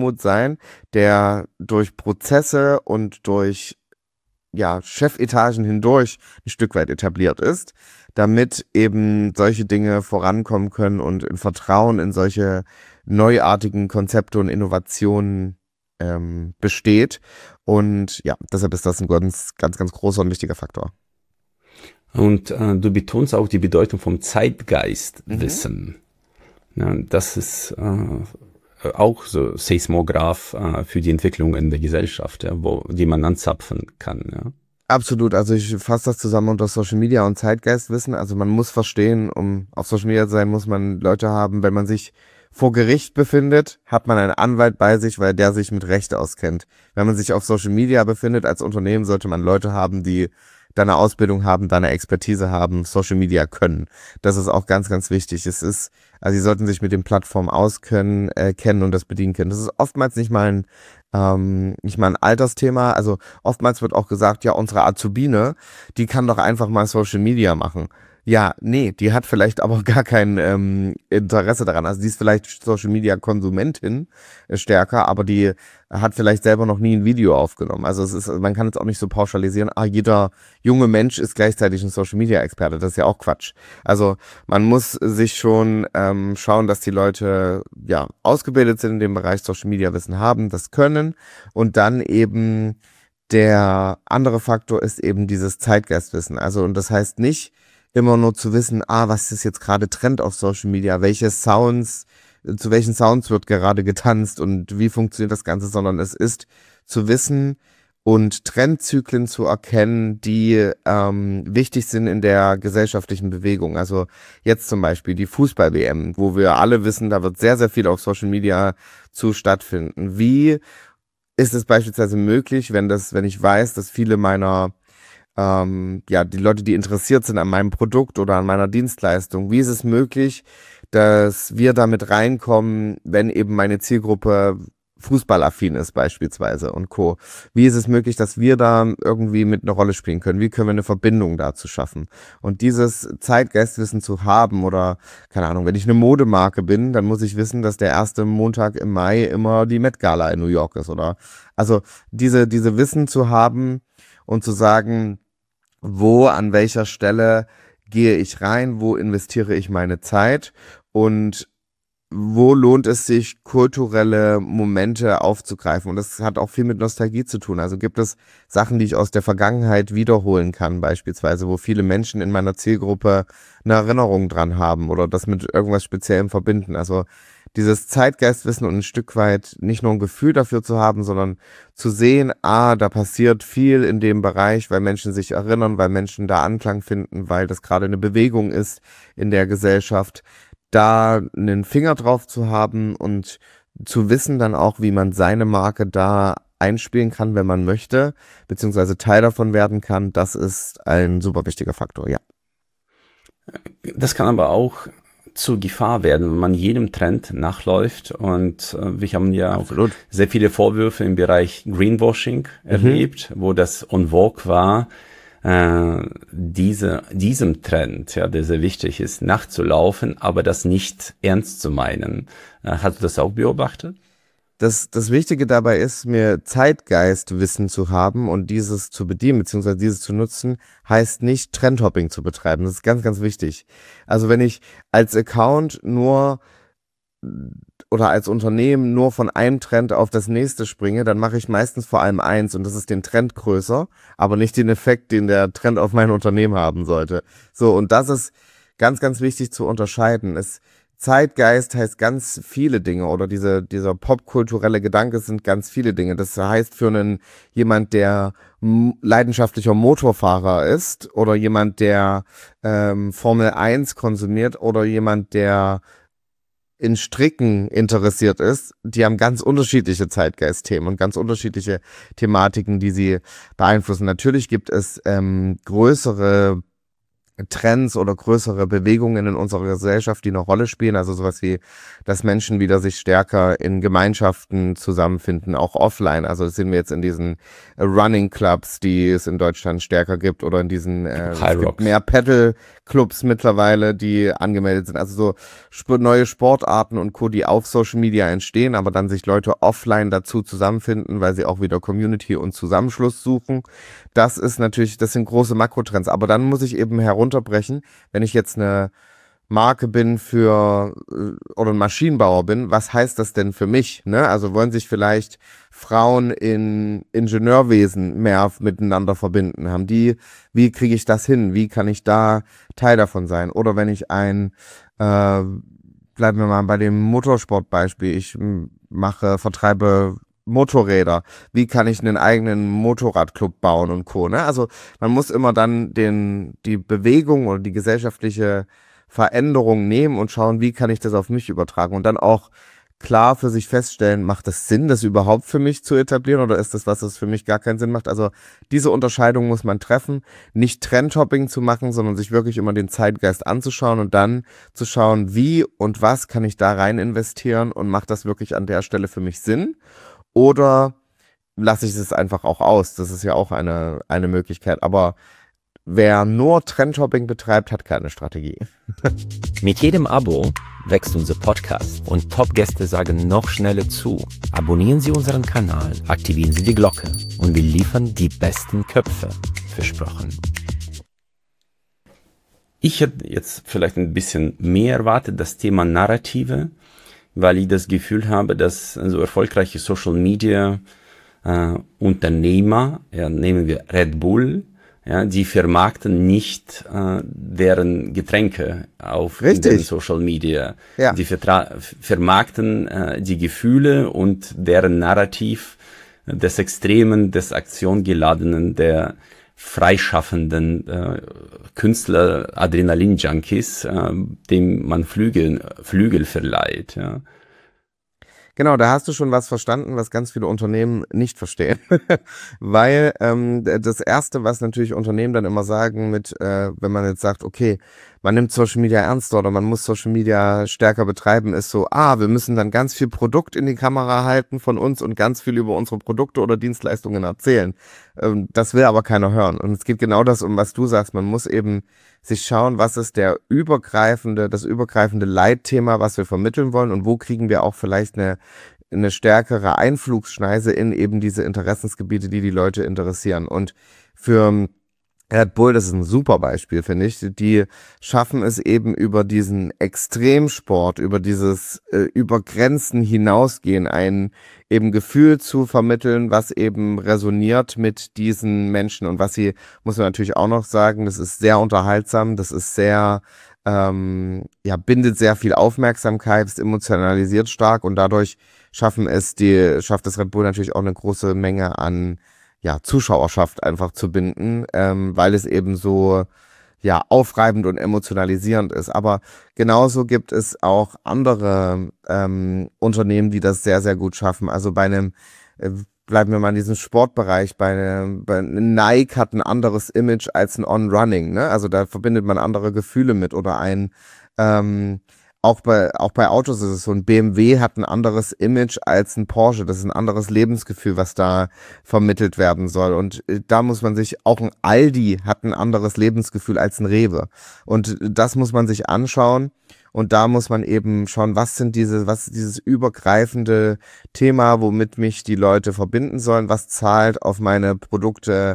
Pilot sein, der durch Prozesse und durch ja, Chefetagen hindurch ein Stück weit etabliert ist, damit eben solche Dinge vorankommen können und in Vertrauen in solche neuartigen Konzepte und Innovationen ähm, besteht. Und ja, deshalb ist das ein ganz, ganz, ganz großer und wichtiger Faktor. Und äh, du betonst auch die Bedeutung vom Zeitgeistwissen. Mhm. Ja, das ist äh, auch so Seismograph äh, für die Entwicklung in der Gesellschaft, ja, wo, die man anzapfen kann. Ja. Absolut, also ich fasse das zusammen unter Social Media und Zeitgeistwissen. Also man muss verstehen, um auf Social Media zu sein, muss man Leute haben, wenn man sich vor Gericht befindet, hat man einen Anwalt bei sich, weil der sich mit Recht auskennt. Wenn man sich auf Social Media befindet als Unternehmen, sollte man Leute haben, die da eine Ausbildung haben, da eine Expertise haben, Social Media können. Das ist auch ganz, ganz wichtig. Es ist, also sie sollten sich mit den Plattformen auskennen, äh, kennen und das bedienen können. Das ist oftmals nicht mal ein Ähm, nicht mal ein Altersthema, also oftmals wird auch gesagt, ja, unsere Azubine, die kann doch einfach mal Social Media machen. Ja, nee, die hat vielleicht aber gar kein ähm, Interesse daran. Also die ist vielleicht Social Media Konsumentin äh, stärker, aber die hat vielleicht selber noch nie ein Video aufgenommen. Also es ist, man kann jetzt auch nicht so pauschalisieren, ah, jeder junge Mensch ist gleichzeitig ein Social Media Experte. Das ist ja auch Quatsch. Also man muss sich schon ähm, schauen, dass die Leute ja ausgebildet sind in dem Bereich, Social Media Wissen haben, das können und dann eben der andere Faktor ist eben dieses Zeitgeistwissen. Also und das heißt nicht immer nur zu wissen, ah, was ist jetzt gerade Trend auf Social Media, welche Sounds, zu welchen Sounds wird gerade getanzt und wie funktioniert das Ganze, sondern es ist zu wissen und Trendzyklen zu erkennen, die ähm, wichtig sind in der gesellschaftlichen Bewegung. Also jetzt zum Beispiel die Fußball-W M, wo wir alle wissen, da wird sehr, sehr viel auf Social Media zu stattfinden. Wie ist es beispielsweise möglich, wenn das, wenn ich weiß, dass viele meiner Ähm, ja, die Leute, die interessiert sind an meinem Produkt oder an meiner Dienstleistung, wie ist es möglich, dass wir damit reinkommen, wenn eben meine Zielgruppe fußballaffin ist beispielsweise und Co. Wie ist es möglich, dass wir da irgendwie mit einer Rolle spielen können? Wie können wir eine Verbindung dazu schaffen? Und dieses Zeitgeistwissen zu haben oder, keine Ahnung, wenn ich eine Modemarke bin, dann muss ich wissen, dass der erste Montag im Mai immer die Met Gala in New York ist, oder? Also diese, diese Wissen zu haben und zu sagen, wo, an welcher Stelle gehe ich rein, wo investiere ich meine Zeit und wo lohnt es sich, kulturelle Momente aufzugreifen. Und das hat auch viel mit Nostalgie zu tun. Also gibt es Sachen, die ich aus der Vergangenheit wiederholen kann, beispielsweise, wo viele Menschen in meiner Zielgruppe eine Erinnerung dran haben oder das mit irgendwas Speziellem verbinden. Also dieses Zeitgeistwissen und ein Stück weit nicht nur ein Gefühl dafür zu haben, sondern zu sehen, ah, da passiert viel in dem Bereich, weil Menschen sich erinnern, weil Menschen da Anklang finden, weil das gerade eine Bewegung ist in der Gesellschaft, da einen Finger drauf zu haben und zu wissen dann auch, wie man seine Marke da einspielen kann, wenn man möchte, beziehungsweise Teil davon werden kann, das ist ein super wichtiger Faktor, ja. Das kann aber auch zur Gefahr werden, wenn man jedem Trend nachläuft und äh, wir haben ja Absolut. sehr viele Vorwürfe im Bereich Greenwashing mhm. erlebt, wo das en vogue war, äh, diese, diesem Trend, ja, der sehr wichtig ist, nachzulaufen, aber das nicht ernst zu meinen. Äh, hast du das auch beobachtet? Das, das Wichtige dabei ist, mir Zeitgeistwissen zu haben und dieses zu bedienen, beziehungsweise dieses zu nutzen, heißt nicht Trendhopping zu betreiben. Das ist ganz, ganz wichtig. Also wenn ich als Account nur oder als Unternehmen nur von einem Trend auf das nächste springe, dann mache ich meistens vor allem eins und das ist den Trend größer, aber nicht den Effekt, den der Trend auf mein Unternehmen haben sollte. So, und das ist ganz, ganz wichtig zu unterscheiden. Es Zeitgeist heißt ganz viele Dinge oder diese, dieser popkulturelle Gedanke sind ganz viele Dinge. Das heißt für einen jemand, der m- leidenschaftlicher Motorfahrer ist oder jemand, der ähm, Formel eins konsumiert oder jemand, der in Stricken interessiert ist, die haben ganz unterschiedliche Zeitgeistthemen und ganz unterschiedliche Thematiken, die sie beeinflussen. Natürlich gibt es ähm, größere Trends oder größere Bewegungen in unserer Gesellschaft, die eine Rolle spielen, also sowas wie, dass Menschen wieder sich stärker in Gemeinschaften zusammenfinden, auch offline, also das sehen wir jetzt in diesen Running Clubs, die es in Deutschland stärker gibt oder in diesen, äh, es gibt mehr Pedal Clubs mittlerweile, die angemeldet sind. Also so sp- neue Sportarten und Co., die auf Social Media entstehen, aber dann sich Leute offline dazu zusammenfinden, weil sie auch wieder Community und Zusammenschluss suchen. Das ist natürlich, das sind große Makrotrends. Aber dann muss ich eben herunterbrechen, wenn ich jetzt eine Marke bin für oder ein Maschinenbauer bin, was heißt das denn für mich? Ne? Also wollen sich vielleicht Frauen in Ingenieurwesen mehr miteinander verbinden? Haben die, wie kriege ich das hin? Wie kann ich da Teil davon sein? Oder wenn ich ein, äh, bleiben wir mal bei dem Motorsportbeispiel, ich mache, vertreibe Motorräder. Wie kann ich einen eigenen Motorradclub bauen und Co. Ne? Also man muss immer dann den die Bewegung oder die gesellschaftliche Veränderungen nehmen und schauen, wie kann ich das auf mich übertragen und dann auch klar für sich feststellen, macht es Sinn, das überhaupt für mich zu etablieren oder ist das was, das für mich gar keinen Sinn macht? Also diese Unterscheidung muss man treffen, nicht Trendhopping zu machen, sondern sich wirklich immer den Zeitgeist anzuschauen und dann zu schauen, wie und was kann ich da rein investieren und macht das wirklich an der Stelle für mich Sinn oder lasse ich es einfach auch aus? Das ist ja auch eine, eine Möglichkeit, aber wer nur Trendhopping betreibt, hat keine Strategie. Mit jedem Abo wächst unser Podcast und Top-Gäste sagen noch schneller zu. Abonnieren Sie unseren Kanal, aktivieren Sie die Glocke und wir liefern die besten Köpfe. Versprochen. Ich hätte jetzt vielleicht ein bisschen mehr erwartet, das Thema Narrative, weil ich das Gefühl habe, dass so erfolgreiche Social Media äh, Unternehmer, ja, nehmen wir Red Bull, ja, die vermarkten nicht äh, deren Getränke auf den Social Media. Ja. Die vertra- vermarkten äh, die Gefühle und deren Narrativ des Extremen, des Aktiongeladenen, der freischaffenden äh, Künstler, Adrenalin-Junkies, äh, dem man Flügel, Flügel verleiht. Ja. Genau, da hast du schon was verstanden, was ganz viele Unternehmen nicht verstehen. Weil ähm, das Erste, was natürlich Unternehmen dann immer sagen, mit, äh, wenn man jetzt sagt, okay, man nimmt Social Media ernster oder man muss Social Media stärker betreiben, ist so, ah, wir müssen dann ganz viel Produkt in die Kamera halten von uns und ganz viel über unsere Produkte oder Dienstleistungen erzählen. Ähm, das will aber keiner hören. Und es geht genau das, um was du sagst. Man muss eben sich schauen, was ist der übergreifende, das übergreifende Leitthema, was wir vermitteln wollen und wo kriegen wir auch vielleicht eine, eine stärkere Einflugsschneise in eben diese Interessensgebiete, die die Leute interessieren. Und für Red Bull, das ist ein super Beispiel, finde ich. Die schaffen es eben über diesen Extremsport, über dieses äh, über Grenzen hinausgehen, ein eben Gefühl zu vermitteln, was eben resoniert mit diesen Menschen. Und was sie, muss man natürlich auch noch sagen, das ist sehr unterhaltsam, das ist sehr, ähm, ja, bindet sehr viel Aufmerksamkeit, ist emotionalisiert stark und dadurch schaffen es die, schafft es Red Bull natürlich auch eine große Menge an ja, Zuschauerschaft einfach zu binden, ähm, weil es eben so ja aufreibend und emotionalisierend ist. Aber genauso gibt es auch andere ähm, Unternehmen, die das sehr, sehr gut schaffen. Also bei einem, äh, bleiben wir mal in diesem Sportbereich, bei, einem, bei Nike hat ein anderes Image als ein On-Running, ne? Also da verbindet man andere Gefühle mit oder ein ähm, Auch bei, auch bei Autos ist es so, ein B M W hat ein anderes Image als ein Porsche. Das ist ein anderes Lebensgefühl, was da vermittelt werden soll. Und da muss man sich, auch ein Aldi hat ein anderes Lebensgefühl als ein Rewe. Und das muss man sich anschauen. Und da muss man eben schauen, was sind diese, was ist dieses übergreifende Thema, womit mich die Leute verbinden sollen, was zahlt auf meine Produkte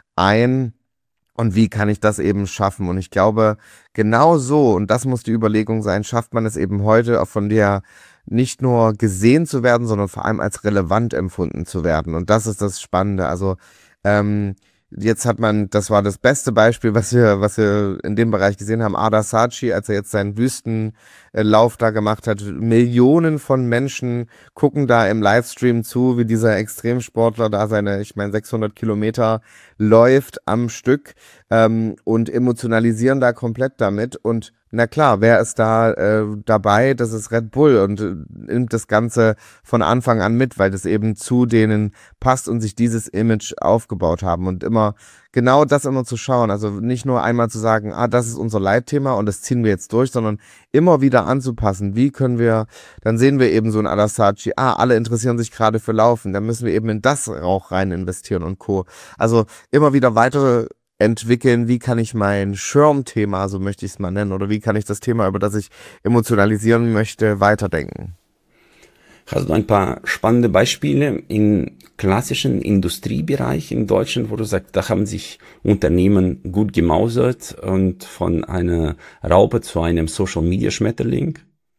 ein. Und wie kann ich das eben schaffen? Und ich glaube, genau so, und das muss die Überlegung sein, schafft man es eben heute auch von der nicht nur gesehen zu werden, sondern vor allem als relevant empfunden zu werden. Und das ist das Spannende. Also ähm, jetzt hat man, das war das beste Beispiel, was wir, was wir in dem Bereich gesehen haben, Ardar Saatchi, als er jetzt seinen Wüstenlauf da gemacht hat. Millionen von Menschen gucken da im Livestream zu, wie dieser Extremsportler da seine, ich meine, sechshundert Kilometer läuft am Stück ähm, und emotionalisieren da komplett damit. Und na klar, wer ist da äh, dabei? Das ist Red Bull und äh, nimmt das Ganze von Anfang an mit, weil das eben zu denen passt und sich dieses Image aufgebaut haben. Und immer genau das immer zu schauen, also nicht nur einmal zu sagen, ah, das ist unser Leitthema und das ziehen wir jetzt durch, sondern immer wieder anzupassen. Wie können wir, dann sehen wir eben so ein Ardar Saatchi, ah, alle interessieren sich gerade für Laufen, dann müssen wir eben in das auch rein investieren und Co. Also immer wieder weitere entwickeln, wie kann ich mein Schirmthema, so möchte ich es mal nennen, oder wie kann ich das Thema, über das ich emotionalisieren möchte, weiterdenken. Hast du ein paar spannende Beispiele im klassischen Industriebereich in Deutschland, wo du sagst, da haben sich Unternehmen gut gemausert und von einer Raupe zu einem Social-Media-Schmetterling?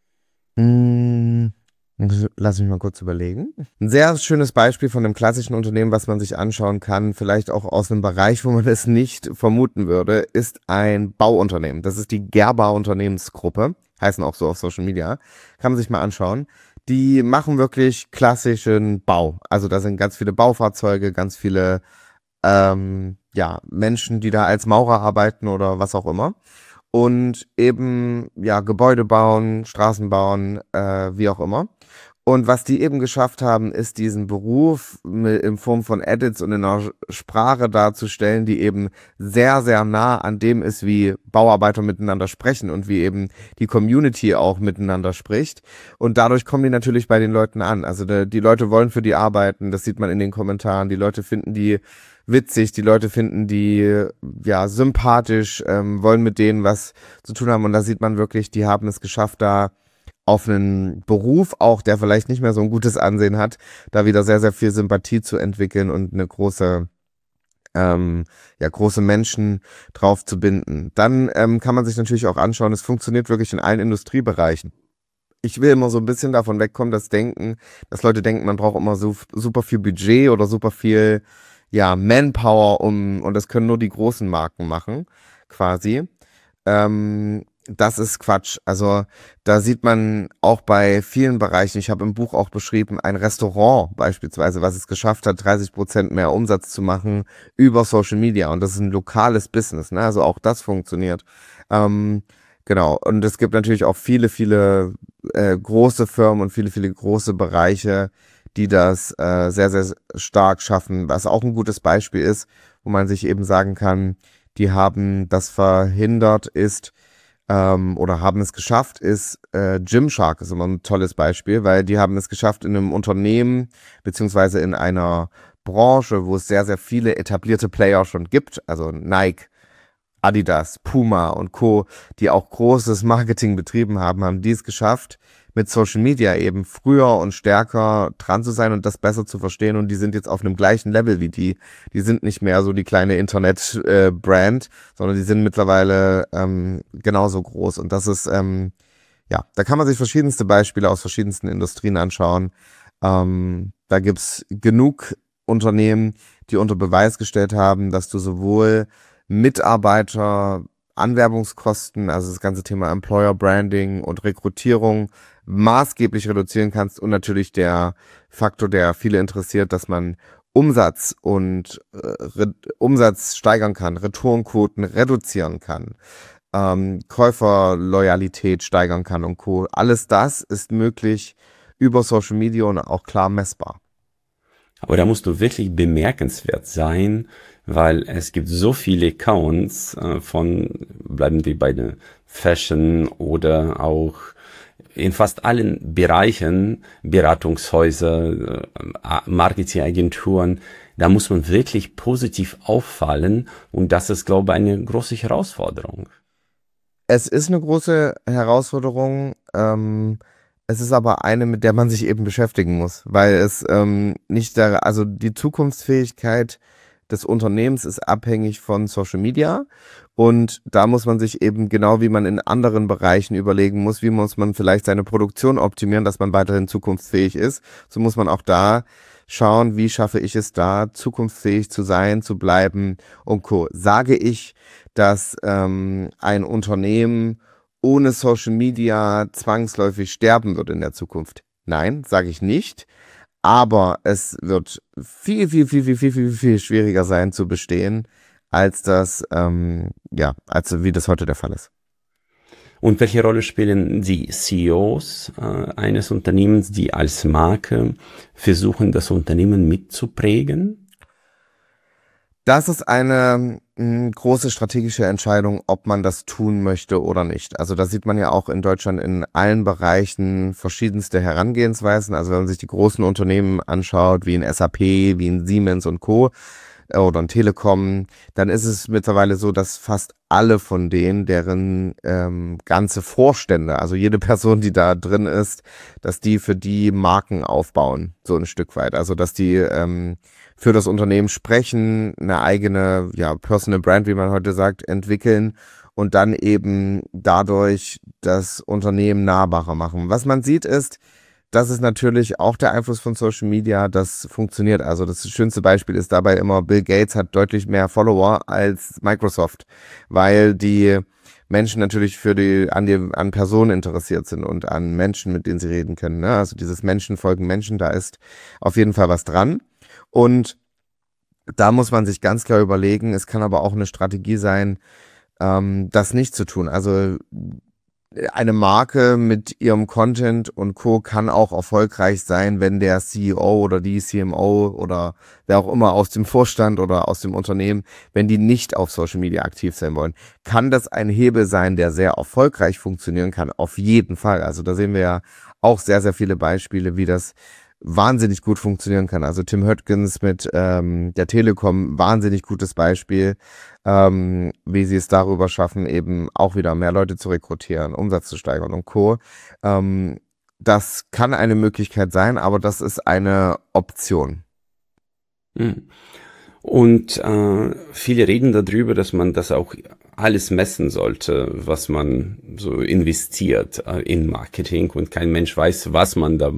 Hm, lass mich mal kurz überlegen. Ein sehr schönes Beispiel von einem klassischen Unternehmen, was man sich anschauen kann, vielleicht auch aus einem Bereich, wo man es nicht vermuten würde, ist ein Bauunternehmen. Das ist die Gerber Unternehmensgruppe, heißen auch so auf Social Media. Kann man sich mal anschauen. Die machen wirklich klassischen Bau. Also da sind ganz viele Baufahrzeuge, ganz viele ähm, ja, Menschen, die da als Maurer arbeiten oder was auch immer. Und eben ja Gebäude bauen, Straßen bauen, äh, wie auch immer. Und was die eben geschafft haben, ist diesen Beruf in Form von Edits und in einer Sprache darzustellen, die eben sehr, sehr nah an dem ist, wie Bauarbeiter miteinander sprechen und wie eben die Community auch miteinander spricht. Und dadurch kommen die natürlich bei den Leuten an. Also die, die Leute wollen für die arbeiten, das sieht man in den Kommentaren. Die Leute finden die witzig, die Leute finden die ja sympathisch, ähm, wollen mit denen was zu tun haben. Und da sieht man wirklich, die haben es geschafft, da auf einen Beruf auch, der vielleicht nicht mehr so ein gutes Ansehen hat, da wieder sehr, sehr viel Sympathie zu entwickeln und eine große, ähm, ja, große Menschen drauf zu binden. Dann ähm, kann man sich natürlich auch anschauen, es funktioniert wirklich in allen Industriebereichen. Ich will immer so ein bisschen davon wegkommen, dass denken, dass Leute denken, man braucht immer so super viel Budget oder super viel, ja, Manpower, um, und das können nur die großen Marken machen, quasi. Ähm, Das ist Quatsch. Also da sieht man auch bei vielen Bereichen, ich habe im Buch auch beschrieben, ein Restaurant beispielsweise, was es geschafft hat, dreißig Prozent mehr Umsatz zu machen über Social Media. Und das ist ein lokales Business, ne? Also auch das funktioniert. Ähm, genau. Und es gibt natürlich auch viele, viele äh, große Firmen und viele, viele große Bereiche, die das äh, sehr, sehr stark schaffen. Was auch ein gutes Beispiel ist, wo man sich eben sagen kann, die haben das verhindert, ist, Ähm, oder haben es geschafft, ist äh, Gymshark ist immer ein tolles Beispiel, weil die haben es geschafft in einem Unternehmen beziehungsweise in einer Branche, wo es sehr, sehr viele etablierte Player schon gibt, also Nike, Adidas, Puma und Co., die auch großes Marketing betrieben haben, haben die es geschafft, mit Social Media eben früher und stärker dran zu sein und das besser zu verstehen, und die sind jetzt auf einem gleichen Level wie die. Die sind nicht mehr so die kleine Internet-Brand, äh, sondern die sind mittlerweile ähm, genauso groß, und das ist, ähm, ja, da kann man sich verschiedenste Beispiele aus verschiedensten Industrien anschauen. Ähm, da gibt's genug Unternehmen, die unter Beweis gestellt haben, dass du sowohl Mitarbeiter, Anwerbungskosten, also das ganze Thema Employer Branding und Rekrutierung maßgeblich reduzieren kannst, und natürlich der Faktor, der viele interessiert, dass man Umsatz und äh, Umsatz steigern kann, Retourenquoten reduzieren kann, ähm, Käuferloyalität steigern kann und Co. Alles das ist möglich über Social Media und auch klar messbar. Aber da musst du wirklich bemerkenswert sein, weil es gibt so viele Accounts äh, von, bleiben wir bei der Fashion oder auch in fast allen Bereichen, Beratungshäuser, äh, Marketingagenturen, da muss man wirklich positiv auffallen, und das ist, glaube ich, eine große Herausforderung. Es ist eine große Herausforderung, ähm, es ist aber eine, mit der man sich eben beschäftigen muss, weil es ähm, nicht der, also die Zukunftsfähigkeit des Unternehmens ist abhängig von Social Media, und da muss man sich eben, genau wie man in anderen Bereichen überlegen muss, wie muss man vielleicht seine Produktion optimieren, dass man weiterhin zukunftsfähig ist, so muss man auch da schauen, wie schaffe ich es da, zukunftsfähig zu sein, zu bleiben und Co. Sage ich, dass ähm, ein Unternehmen ohne Social Media zwangsläufig sterben wird in der Zukunft? Nein, sage ich nicht. Aber es wird viel, viel, viel, viel, viel, viel, viel schwieriger sein zu bestehen, als das, ähm, ja, als wie das heute der Fall ist. Und welche Rolle spielen die C E Os äh, eines Unternehmens, die als Marke versuchen, das Unternehmen mitzuprägen? Das ist eine mh, große strategische Entscheidung, ob man das tun möchte oder nicht. Also da sieht man ja auch in Deutschland in allen Bereichen verschiedenste Herangehensweisen. Also wenn man sich die großen Unternehmen anschaut, wie in S A P, wie in Siemens und Co., oder ein Telekom, dann ist es mittlerweile so, dass fast alle von denen, deren ähm, ganze Vorstände, also jede Person, die da drin ist, dass die für die Marken aufbauen, so ein Stück weit. Also dass die ähm, für das Unternehmen sprechen, eine eigene, ja, Personal Brand, wie man heute sagt, entwickeln und dann eben dadurch das Unternehmen nahbarer machen. Was man sieht ist, das ist natürlich auch der Einfluss von Social Media, das funktioniert. Also das schönste Beispiel ist dabei immer, Bill Gates hat deutlich mehr Follower als Microsoft, weil die Menschen natürlich für die an die an Personen interessiert sind und an Menschen, mit denen sie reden können. Ne? Also dieses Menschen folgen Menschen, da ist auf jeden Fall was dran. Und da muss man sich ganz klar überlegen, es kann aber auch eine Strategie sein, ähm, das nicht zu tun. Also eine Marke mit ihrem Content und Co. kann auch erfolgreich sein, wenn der C E O oder die C M O oder wer auch immer aus dem Vorstand oder aus dem Unternehmen, wenn die nicht auf Social Media aktiv sein wollen. Kann das ein Hebel sein, der sehr erfolgreich funktionieren kann? Auf jeden Fall. Also da sehen wir ja auch sehr, sehr viele Beispiele, wie das wahnsinnig gut funktionieren kann. Also Tim Höttgens mit ähm, der Telekom, wahnsinnig gutes Beispiel, ähm, wie sie es darüber schaffen, eben auch wieder mehr Leute zu rekrutieren, Umsatz zu steigern und Co. Ähm, das kann eine Möglichkeit sein, aber das ist eine Option. Hm. Und äh, viele reden darüber, dass man das auch alles messen sollte, was man so investiert äh, in Marketing und kein Mensch weiß, was man da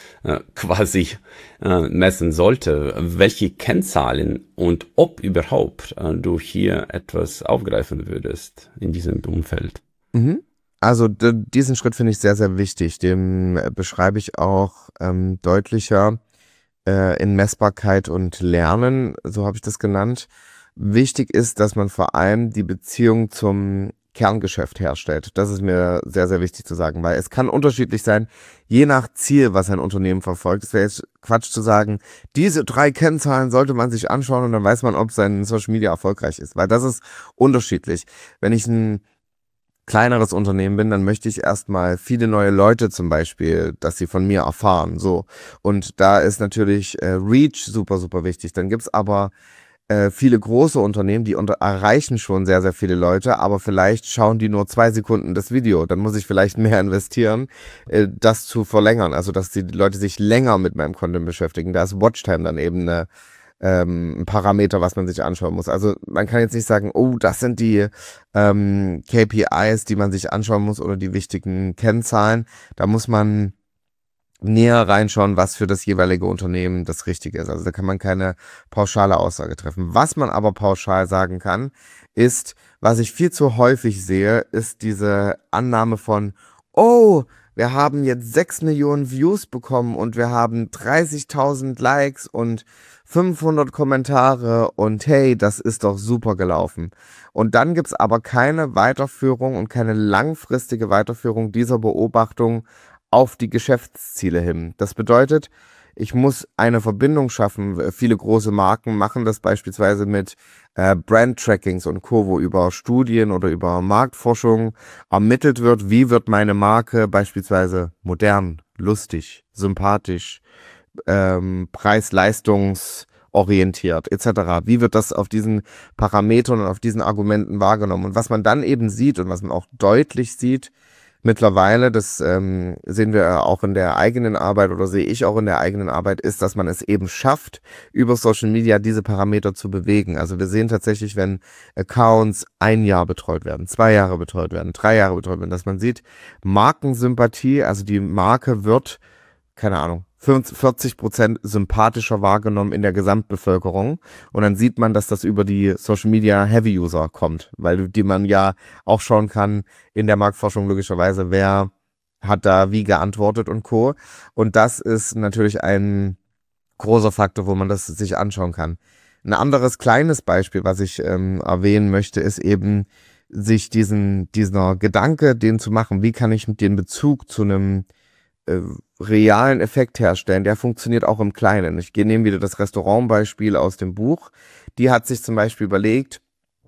quasi äh, messen sollte. Welche Kennzahlen und ob überhaupt äh, du hier etwas aufgreifen würdest in diesem Umfeld? Mhm. Also d- diesen Schritt finde ich sehr, sehr wichtig. Den äh, beschreibe ich auch ähm, deutlicher äh, in Messbarkeit und Lernen, so habe ich das genannt. Wichtig ist, dass man vor allem die Beziehung zum Kerngeschäft herstellt. Das ist mir sehr, sehr wichtig zu sagen, weil es kann unterschiedlich sein, je nach Ziel, was ein Unternehmen verfolgt. Es wäre jetzt Quatsch zu sagen, diese drei Kennzahlen sollte man sich anschauen und dann weiß man, ob sein Social Media erfolgreich ist, weil das ist unterschiedlich. Wenn ich ein kleineres Unternehmen bin, dann möchte ich erstmal viele neue Leute zum Beispiel, dass sie von mir erfahren, so. Und da ist natürlich äh, Reach super, super wichtig. Dann gibt's aber viele große Unternehmen, die unter erreichen schon sehr, sehr viele Leute, aber vielleicht schauen die nur zwei Sekunden das Video. Dann muss ich vielleicht mehr investieren, das zu verlängern, also dass die Leute sich länger mit meinem Content beschäftigen. Da ist Watchtime dann eben eine, ähm, ein Parameter, was man sich anschauen muss. Also man kann jetzt nicht sagen, oh, das sind die ähm, K P Is, die man sich anschauen muss oder die wichtigen Kennzahlen. Da muss man näher reinschauen, was für das jeweilige Unternehmen das Richtige ist. Also da kann man keine pauschale Aussage treffen. Was man aber pauschal sagen kann, ist, was ich viel zu häufig sehe, ist diese Annahme von, oh, wir haben jetzt sechs Millionen Views bekommen und wir haben dreißigtausend Likes und fünfhundert Kommentare und hey, das ist doch super gelaufen. Und dann gibt's aber keine Weiterführung und keine langfristige Weiterführung dieser Beobachtung auf die Geschäftsziele hin. Das bedeutet, ich muss eine Verbindung schaffen. Viele große Marken machen das beispielsweise mit äh, Brand-Trackings und Co., wo über Studien oder über Marktforschung ermittelt wird, wie wird meine Marke beispielsweise modern, lustig, sympathisch, ähm, preis-leistungs-orientiert et cetera. Wie wird das auf diesen Parametern und auf diesen Argumenten wahrgenommen? Und was man dann eben sieht und was man auch deutlich sieht, mittlerweile, das ähm, sehen wir auch in der eigenen Arbeit oder sehe ich auch in der eigenen Arbeit, ist, dass man es eben schafft, über Social Media diese Parameter zu bewegen. Also wir sehen tatsächlich, wenn Accounts ein Jahr betreut werden, zwei Jahre betreut werden, drei Jahre betreut werden, dass man sieht, Markensympathie, also die Marke wird, keine Ahnung, vierzig Prozent sympathischer wahrgenommen in der Gesamtbevölkerung. Und dann sieht man, dass das über die Social Media Heavy User kommt, weil die man ja auch schauen kann in der Marktforschung logischerweise, wer hat da wie geantwortet und Co. Und das ist natürlich ein großer Faktor, wo man das sich anschauen kann. Ein anderes kleines Beispiel, was ich ähm, erwähnen möchte, ist eben sich diesen, dieser Gedanke, den zu machen, wie kann ich den Bezug zu einem äh, realen Effekt herstellen, der funktioniert auch im Kleinen. Ich nehme wieder das Restaurantbeispiel aus dem Buch. Die hat sich zum Beispiel überlegt,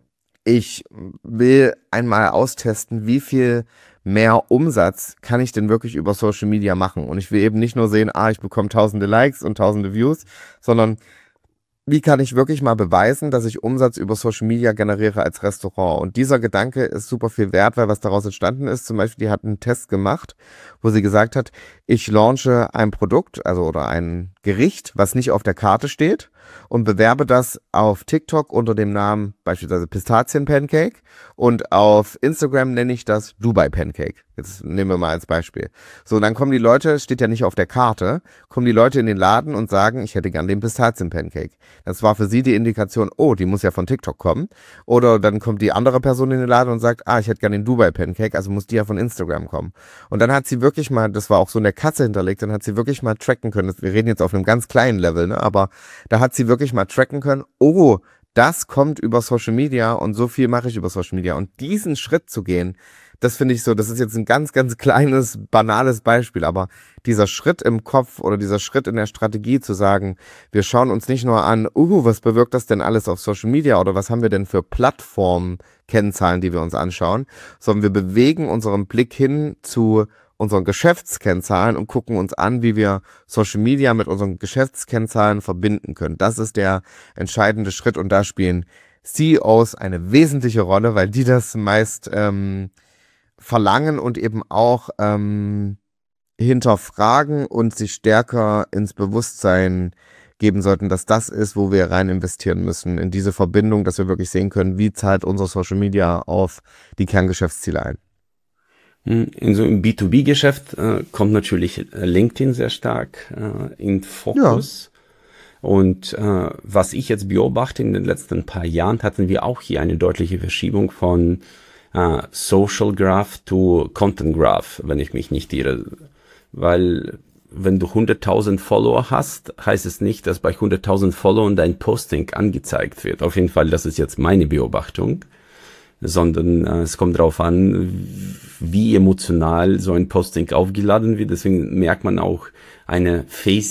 ich will einmal austesten, wie viel mehr Umsatz kann ich denn wirklich über Social Media machen. Und ich will eben nicht nur sehen, ah, ich bekomme tausende Likes und tausende Views, sondern wie kann ich wirklich mal beweisen, dass ich Umsatz über Social Media generiere als Restaurant? Und dieser Gedanke ist super viel wert, weil was daraus entstanden ist, zum Beispiel, die hat einen Test gemacht, wo sie gesagt hat, ich launche ein Produkt, also oder ein Gericht, was nicht auf der Karte steht und bewerbe das auf TikTok unter dem Namen beispielsweise Pistazien-Pancake und auf Instagram nenne ich das Dubai-Pancake. Jetzt nehmen wir mal als Beispiel. So, dann kommen die Leute, steht ja nicht auf der Karte, kommen die Leute in den Laden und sagen, ich hätte gern den Pistazien-Pancake. Das war für sie die Indikation, oh, die muss ja von TikTok kommen. Oder dann kommt die andere Person in den Laden und sagt, ah, ich hätte gern den Dubai-Pancake, also muss die ja von Instagram kommen. Und dann hat sie wirklich mal, das war auch so in der Kasse hinterlegt, dann hat sie wirklich mal tracken können. Wir reden jetzt auf einem ganz kleinen Level, ne? Aber da hat sie wirklich mal tracken können, oh, das kommt über Social Media und so viel mache ich über Social Media. Und diesen Schritt zu gehen, das finde ich so, das ist jetzt ein ganz, ganz kleines, banales Beispiel, aber dieser Schritt im Kopf oder dieser Schritt in der Strategie zu sagen, wir schauen uns nicht nur an, uh, was bewirkt das denn alles auf Social Media oder was haben wir denn für Plattform-Kennzahlen, die wir uns anschauen, sondern wir bewegen unseren Blick hin zu unseren Geschäftskennzahlen und gucken uns an, wie wir Social Media mit unseren Geschäftskennzahlen verbinden können. Das ist der entscheidende Schritt und da spielen C E Os eine wesentliche Rolle, weil die das meist ähm, verlangen und eben auch ähm, hinterfragen und sich stärker ins Bewusstsein geben sollten, dass das ist, wo wir rein investieren müssen, in diese Verbindung, dass wir wirklich sehen können, wie zahlt unser Social Media auf die Kerngeschäftsziele ein. In so einem B zwei B-Geschäft äh, kommt natürlich LinkedIn sehr stark äh, in Fokus. Ja. Und äh, was ich jetzt beobachte, in den letzten paar Jahren hatten wir auch hier eine deutliche Verschiebung von äh, Social Graph to Content Graph, wenn ich mich nicht irre. Weil wenn du hunderttausend Follower hast, heißt es nicht, dass bei hunderttausend Followern dein Posting angezeigt wird. Auf jeden Fall, das ist jetzt meine Beobachtung. Sondern äh, es kommt darauf an, wie emotional so ein Posting aufgeladen wird. Deswegen merkt man auch eine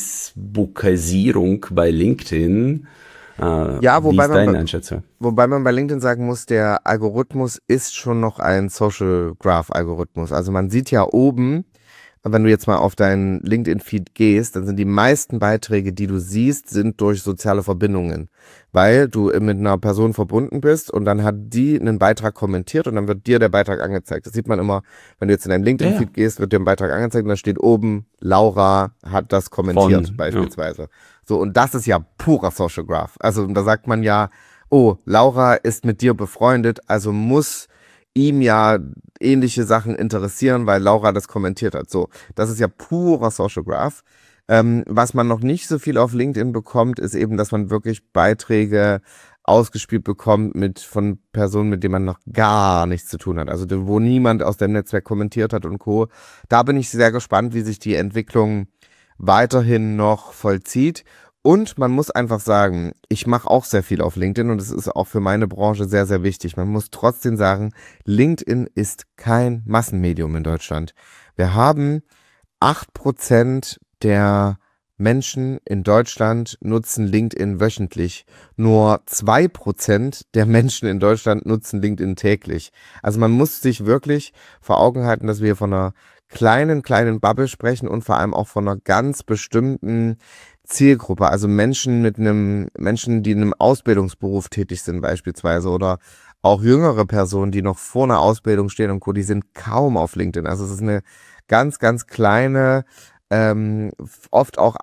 Facebookisierung bei LinkedIn. Äh, ja, wobei, wie ist deine man bei, Einschätzung? wobei man bei LinkedIn sagen muss, der Algorithmus ist schon noch ein Social Graph Algorithmus. Also man sieht ja oben, wenn du jetzt mal auf deinen LinkedIn-Feed gehst, dann sind die meisten Beiträge, die du siehst, sind durch soziale Verbindungen, weil du mit einer Person verbunden bist und dann hat die einen Beitrag kommentiert und dann wird dir der Beitrag angezeigt. Das sieht man immer, wenn du jetzt in deinen LinkedIn-Feed ja, ja. gehst, wird dir ein Beitrag angezeigt und da steht oben, Laura hat das kommentiert Von, beispielsweise. Ja. So, und das ist ja purer Social Graph. Also da sagt man ja, oh, Laura ist mit dir befreundet, also muss ihm ja ähnliche Sachen interessieren, weil Laura das kommentiert hat. So, das ist ja purer Social Graph. Ähm, was man noch nicht so viel auf LinkedIn bekommt, ist eben, dass man wirklich Beiträge ausgespielt bekommt mit von Personen, mit denen man noch gar nichts zu tun hat. Also wo niemand aus dem Netzwerk kommentiert hat und Co. Da bin ich sehr gespannt, wie sich die Entwicklung weiterhin noch vollzieht. Und man muss einfach sagen, ich mache auch sehr viel auf LinkedIn und es ist auch für meine Branche sehr, sehr wichtig. Man muss trotzdem sagen, LinkedIn ist kein Massenmedium in Deutschland. Wir haben acht Prozent der Menschen in Deutschland nutzen LinkedIn wöchentlich. Nur zwei Prozent der Menschen in Deutschland nutzen LinkedIn täglich. Also man muss sich wirklich vor Augen halten, dass wir von einer kleinen, kleinen Bubble sprechen und vor allem auch von einer ganz bestimmten Zielgruppe, also Menschen mit einem, Menschen, die in einem Ausbildungsberuf tätig sind beispielsweise oder auch jüngere Personen, die noch vor einer Ausbildung stehen und Co., die sind kaum auf LinkedIn. Also es ist eine ganz, ganz kleine, ähm, oft auch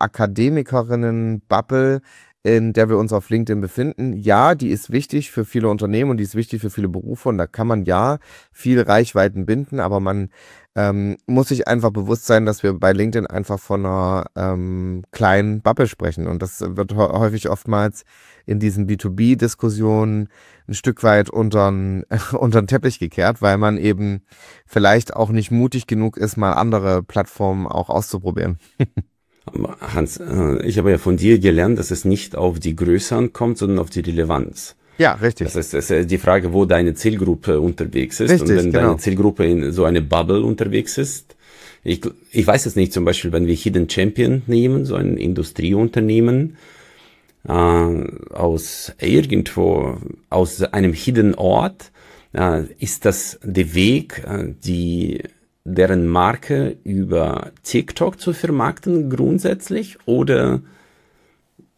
Akademikerinnen-Bubble, in der wir uns auf LinkedIn befinden. Ja, die ist wichtig für viele Unternehmen und die ist wichtig für viele Berufe und da kann man ja viel Reichweiten binden, aber man ähm, muss sich einfach bewusst sein, dass wir bei LinkedIn einfach von einer ähm, kleinen Bubble sprechen und das wird häufig oftmals in diesen B zwei B-Diskussionen ein Stück weit unter den Teppich gekehrt, weil man eben vielleicht auch nicht mutig genug ist, mal andere Plattformen auch auszuprobieren. Hans, ich habe ja von dir gelernt, dass es nicht auf die Größe ankommt, sondern auf die Relevanz. Ja, richtig. Das heißt, es ist die Frage, wo deine Zielgruppe unterwegs ist. Richtig, und wenn genau. deine Zielgruppe in so eine Bubble unterwegs ist, ich, ich weiß es nicht, zum Beispiel, wenn wir Hidden Champion nehmen, so ein Industrieunternehmen, äh, aus irgendwo, aus einem Hidden Ort, äh, ist das der Weg, äh, die deren Marke über TikTok zu vermarkten grundsätzlich oder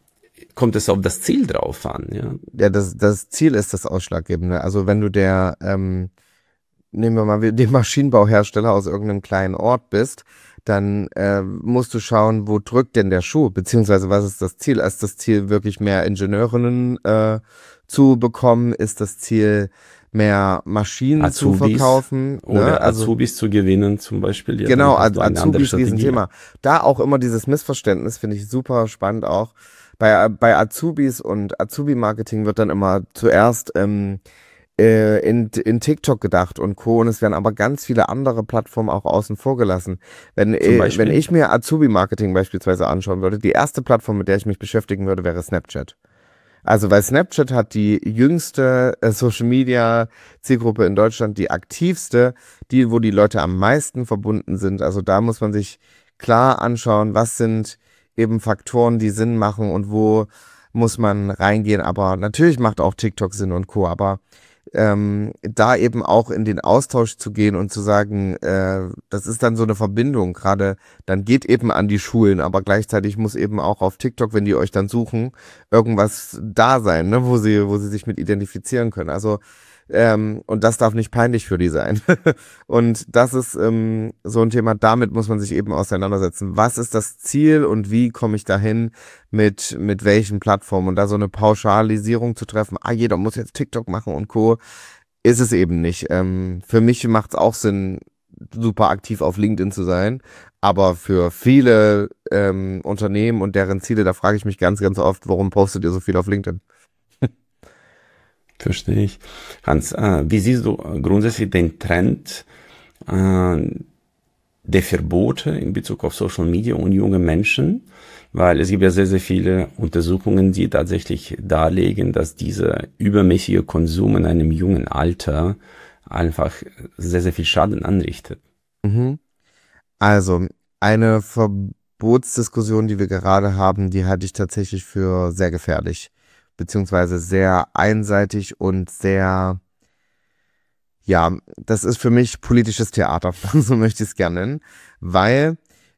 kommt es auf das Ziel drauf an, ja. Ja, das, das Ziel ist das Ausschlaggebende. Also wenn du der, ähm, nehmen wir mal den Maschinenbauhersteller aus irgendeinem kleinen Ort bist, dann äh, musst du schauen, wo drückt denn der Schuh, beziehungsweise was ist das Ziel? Ist das Ziel wirklich mehr Ingenieurinnen äh, zu bekommen? Ist das Ziel mehr Maschinen Azubis zu verkaufen? Oder ne? also, Azubis zu gewinnen zum Beispiel. Ja, genau, dann hast du eine andere Azubis, Strategie. Riesenthema. Da auch immer dieses Missverständnis, finde ich super spannend auch. Bei, bei Azubis und Azubi-Marketing wird dann immer zuerst ähm, äh, in, in TikTok gedacht und Co. Und es werden aber ganz viele andere Plattformen auch außen vor gelassen. Wenn, äh, wenn ich mir Azubi-Marketing beispielsweise anschauen würde, die erste Plattform, mit der ich mich beschäftigen würde, wäre Snapchat. Also weil Snapchat hat die jüngste äh, Social-Media-Zielgruppe in Deutschland, die aktivste, die, wo die Leute am meisten verbunden sind. Also da muss man sich klar anschauen, was sind eben Faktoren, die Sinn machen und wo muss man reingehen. Aber natürlich macht auch TikTok Sinn und Co. Aber ähm, da eben auch in den Austausch zu gehen und zu sagen, äh, das ist dann so eine Verbindung, gerade dann geht eben an die Schulen, aber gleichzeitig muss eben auch auf TikTok, wenn die euch dann suchen, irgendwas da sein, ne, wo sie, wo sie sich mit identifizieren können. Also ähm, und das darf nicht peinlich für die sein. Und das ist ähm, so ein Thema, damit muss man sich eben auseinandersetzen. Was ist das Ziel und wie komme ich dahin, mit mit welchen Plattformen? Und da so eine Pauschalisierung zu treffen, ah, jeder muss jetzt TikTok machen und Co., ist es eben nicht. Ähm, für mich macht es auch Sinn, super aktiv auf LinkedIn zu sein, aber für viele ähm, Unternehmen und deren Ziele, da frage ich mich ganz, ganz oft, warum postet ihr so viel auf LinkedIn? Verstehe ich. Hans, äh, wie siehst du grundsätzlich den Trend äh, der Verbote in Bezug auf Social Media und junge Menschen? Weil es gibt ja sehr, sehr viele Untersuchungen, die tatsächlich darlegen, dass dieser übermäßige Konsum in einem jungen Alter einfach sehr, sehr viel Schaden anrichtet. Mhm. Also, eine Verbotsdiskussion, die wir gerade haben, die halte ich tatsächlich für sehr gefährlich. Beziehungsweise sehr einseitig und sehr, ja, das ist für mich politisches Theater, so möchte ich es gerne nennen, weil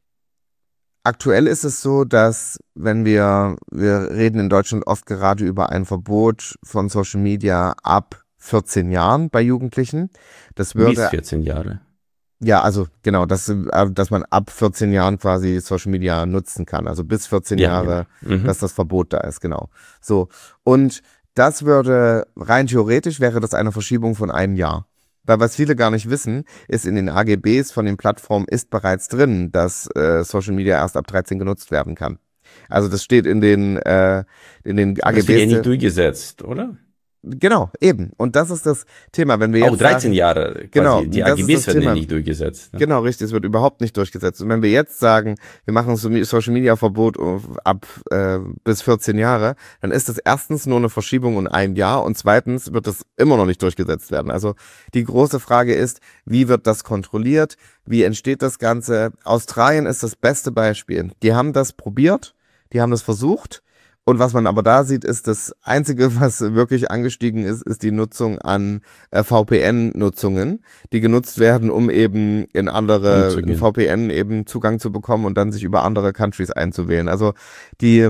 aktuell ist es so, dass wenn wir, wir reden in Deutschland oft gerade über ein Verbot von Social Media ab vierzehn Jahren bei Jugendlichen. Das würde, Bis vierzehn Jahre. Ja, also genau, dass, dass man ab vierzehn Jahren quasi Social Media nutzen kann. Also bis vierzehn Ja, Jahre, genau. Mhm. dass das Verbot da ist, genau. So. Und das würde, rein theoretisch wäre das eine Verschiebung von einem Jahr. Weil was viele gar nicht wissen, ist in den A G Bs von den Plattformen ist bereits drin, dass äh, Social Media erst ab dreizehn genutzt werden kann. Also das steht in den, äh, in den A G Bs. Das wird ja nicht durchgesetzt, oder? Genau, eben. Und das ist das Thema, wenn wir jetzt Auch dreizehn sagen, Jahre, quasi. Genau, Die das A G ist Bs das werden ja Thema. nicht durchgesetzt. Ne? Genau, richtig, es wird überhaupt nicht durchgesetzt. Und wenn wir jetzt sagen, wir machen ein Social Media Verbot ab äh, bis vierzehn Jahre, dann ist das erstens nur eine Verschiebung um ein Jahr und zweitens wird das immer noch nicht durchgesetzt werden. Also die große Frage ist, wie wird das kontrolliert? Wie entsteht das Ganze? Australien ist das beste Beispiel. Die haben das probiert, die haben das versucht. Und was man aber da sieht, ist das Einzige, was wirklich angestiegen ist, ist die Nutzung an äh, V P N-Nutzungen, die genutzt werden, um eben in andere Umzugehen. V P N eben Zugang zu bekommen und dann sich über andere Countries einzuwählen. Also die,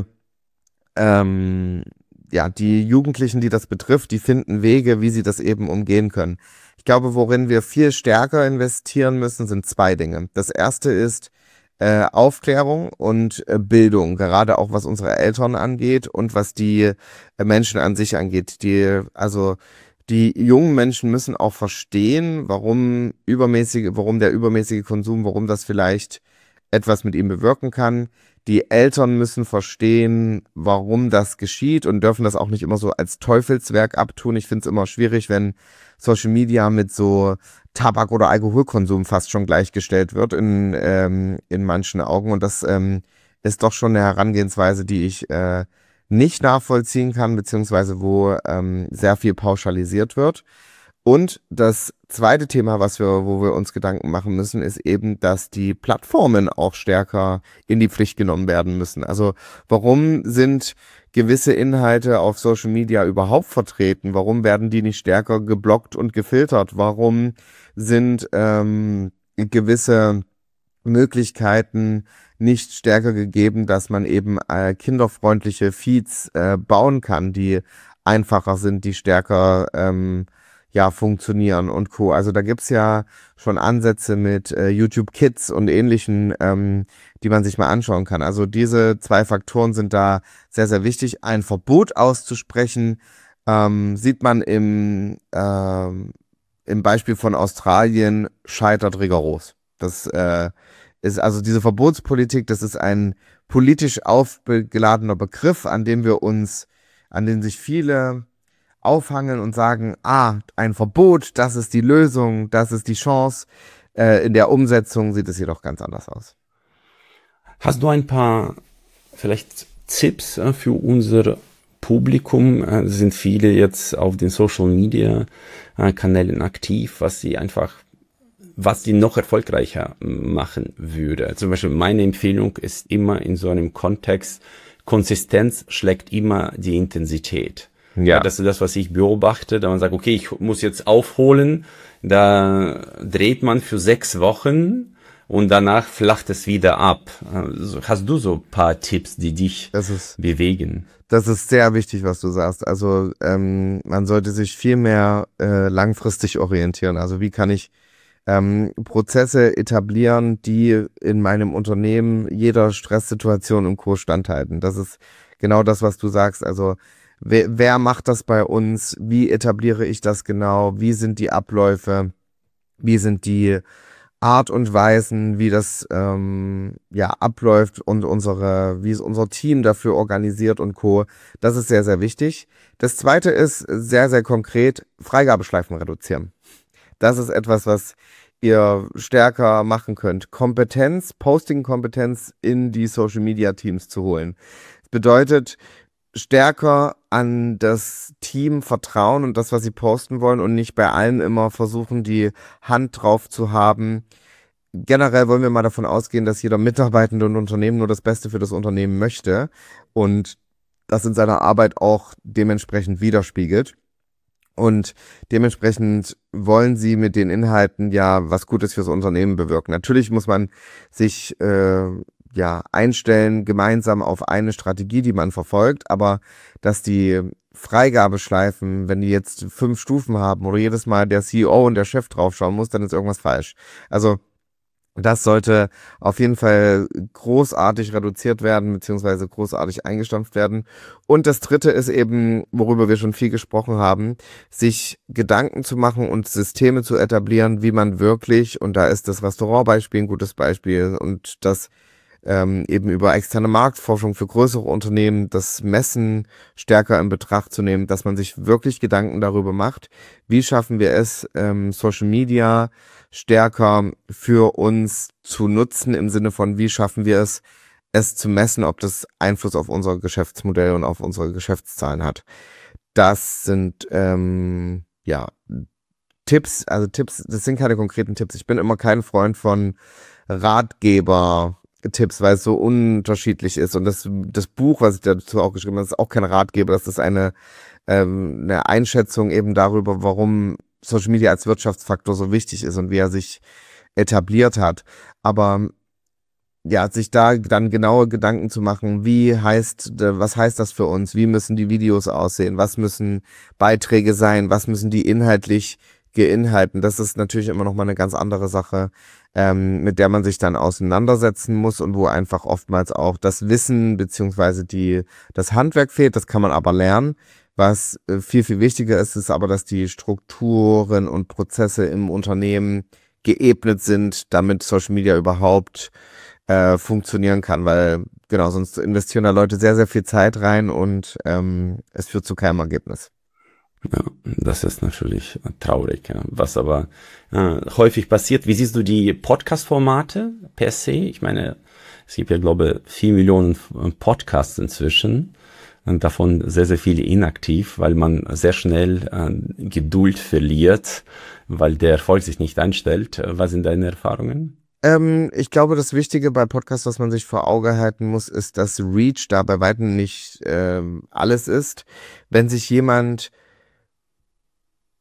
ähm, ja, die Jugendlichen, die das betrifft, die finden Wege, wie sie das eben umgehen können. Ich glaube, worin wir viel stärker investieren müssen, sind zwei Dinge. Das erste ist, Äh, Aufklärung und äh, Bildung, gerade auch was unsere Eltern angeht und was die äh, Menschen an sich angeht. Die, also die jungen Menschen müssen auch verstehen, warum übermäßige, warum der übermäßige Konsum, warum das vielleicht etwas mit ihm bewirken kann. Die Eltern müssen verstehen, warum das geschieht und dürfen das auch nicht immer so als Teufelswerk abtun. Ich finde es immer schwierig, wenn Social Media mit so Tabak- oder Alkoholkonsum fast schon gleichgestellt wird in, ähm, in manchen Augen. Und das ähm, ist doch schon eine Herangehensweise, die ich äh, nicht nachvollziehen kann, beziehungsweise wo ähm, sehr viel pauschalisiert wird. Und das zweite Thema, was wir, wo wir uns Gedanken machen müssen, ist eben, dass die Plattformen auch stärker in die Pflicht genommen werden müssen. Also warum sind gewisse Inhalte auf Social Media überhaupt vertreten? Warum werden die nicht stärker geblockt und gefiltert? Warum sind ähm, gewisse Möglichkeiten nicht stärker gegeben, dass man eben äh, kinderfreundliche Feeds äh, bauen kann, die einfacher sind, die stärker ähm, ja funktionieren und Co. Also da gibt's ja schon Ansätze mit äh, YouTube Kids und ähnlichen, ähm, die man sich mal anschauen kann. Also diese zwei Faktoren sind da sehr, sehr wichtig. Ein Verbot auszusprechen, ähm, sieht man im, ähm, im Beispiel von Australien, scheitert rigoros. Das äh, ist also diese Verbotspolitik, das ist ein politisch aufgeladener Begriff, an dem wir uns, an dem sich viele aufhangen und sagen, ah, ein Verbot, das ist die Lösung, das ist die Chance. Äh, in der Umsetzung sieht es jedoch ganz anders aus. Hast du ein paar vielleicht Tipps äh, für unser Publikum? Äh, sind viele jetzt auf den Social Media äh, Kanälen aktiv, was sie einfach, was die noch erfolgreicher machen würde? Zum Beispiel meine Empfehlung ist immer in so einem Kontext, Konsistenz schlägt immer die Intensität. Ja. Ja, das ist das, was ich beobachte, da man sagt, okay, ich muss jetzt aufholen, da dreht man für sechs Wochen und danach flacht es wieder ab. Also hast du so ein paar Tipps, die dich das ist, bewegen? Das ist sehr wichtig, was du sagst. Also ähm, man sollte sich viel mehr äh, langfristig orientieren. Also wie kann ich ähm, Prozesse etablieren, die in meinem Unternehmen jeder Stresssituation im Kurs standhalten. Das ist genau das, was du sagst. Also Wer, wer macht das bei uns? Wie etabliere ich das genau? Wie sind die Abläufe? Wie sind die Art und Weisen, wie das ähm, ja abläuft und unsere, wie ist unser Team dafür organisiert und Co. Das ist sehr, sehr wichtig. Das Zweite ist sehr, sehr konkret, Freigabeschleifen reduzieren. Das ist etwas, was ihr stärker machen könnt. Kompetenz, Posting-Kompetenz in die Social-Media-Teams zu holen. Das bedeutet, stärker an das Team vertrauen und das, was sie posten wollen und nicht bei allen immer versuchen, die Hand drauf zu haben. Generell wollen wir mal davon ausgehen, dass jeder Mitarbeitende und Unternehmen nur das Beste für das Unternehmen möchte und das in seiner Arbeit auch dementsprechend widerspiegelt. Und dementsprechend wollen sie mit den Inhalten ja was Gutes fürs Unternehmen bewirken. Natürlich muss man sich äh, ja, einstellen, gemeinsam auf eine Strategie, die man verfolgt, aber dass die Freigabeschleifen, wenn die jetzt fünf Stufen haben oder jedes Mal der C E O und der Chef draufschauen muss, dann ist irgendwas falsch. Also das sollte auf jeden Fall großartig reduziert werden, beziehungsweise großartig eingestampft werden. Und das Dritte ist eben, worüber wir schon viel gesprochen haben, sich Gedanken zu machen und Systeme zu etablieren, wie man wirklich, und da ist das Restaurantbeispiel ein gutes Beispiel, und das ähm, eben über externe Marktforschung für größere Unternehmen, das Messen stärker in Betracht zu nehmen, dass man sich wirklich Gedanken darüber macht, wie schaffen wir es, ähm, Social Media stärker für uns zu nutzen, im Sinne von, wie schaffen wir es, es zu messen, ob das Einfluss auf unser Geschäftsmodell und auf unsere Geschäftszahlen hat. Das sind, ähm, ja, Tipps, also Tipps, das sind keine konkreten Tipps. Ich bin immer kein Freund von Ratgeber Tipps, weil es so unterschiedlich ist. Und das, das Buch, was ich dazu auch geschrieben habe, ist auch kein Ratgeber. Das ist eine, ähm, eine Einschätzung eben darüber, warum Social Media als Wirtschaftsfaktor so wichtig ist und wie er sich etabliert hat. Aber ja, sich da dann genaue Gedanken zu machen, wie heißt, was heißt das für uns? Wie müssen die Videos aussehen? Was müssen Beiträge sein? Was müssen die inhaltlich beinhalten? Das ist natürlich immer noch mal eine ganz andere Sache, ähm, mit der man sich dann auseinandersetzen muss und wo einfach oftmals auch das Wissen beziehungsweise die, das Handwerk fehlt. Das kann man aber lernen. Was äh, viel, viel wichtiger ist, ist aber, dass die Strukturen und Prozesse im Unternehmen geebnet sind, damit Social Media überhaupt äh, funktionieren kann, weil genau, sonst investieren da Leute sehr, sehr viel Zeit rein und ähm, es führt zu keinem Ergebnis. Ja, das ist natürlich traurig, ja. Was aber äh, häufig passiert. Wie siehst du die Podcast-Formate per se? Ich meine, es gibt ja, glaube ich, vier Millionen Podcasts inzwischen und davon sehr, sehr viele inaktiv, weil man sehr schnell äh, Geduld verliert, weil der Erfolg sich nicht einstellt. Was sind deine Erfahrungen? Ähm, ich glaube, das Wichtige bei Podcasts, was man sich vor Augen halten muss, ist, dass Reach da bei weitem nicht ähm, alles ist. Wenn sich jemand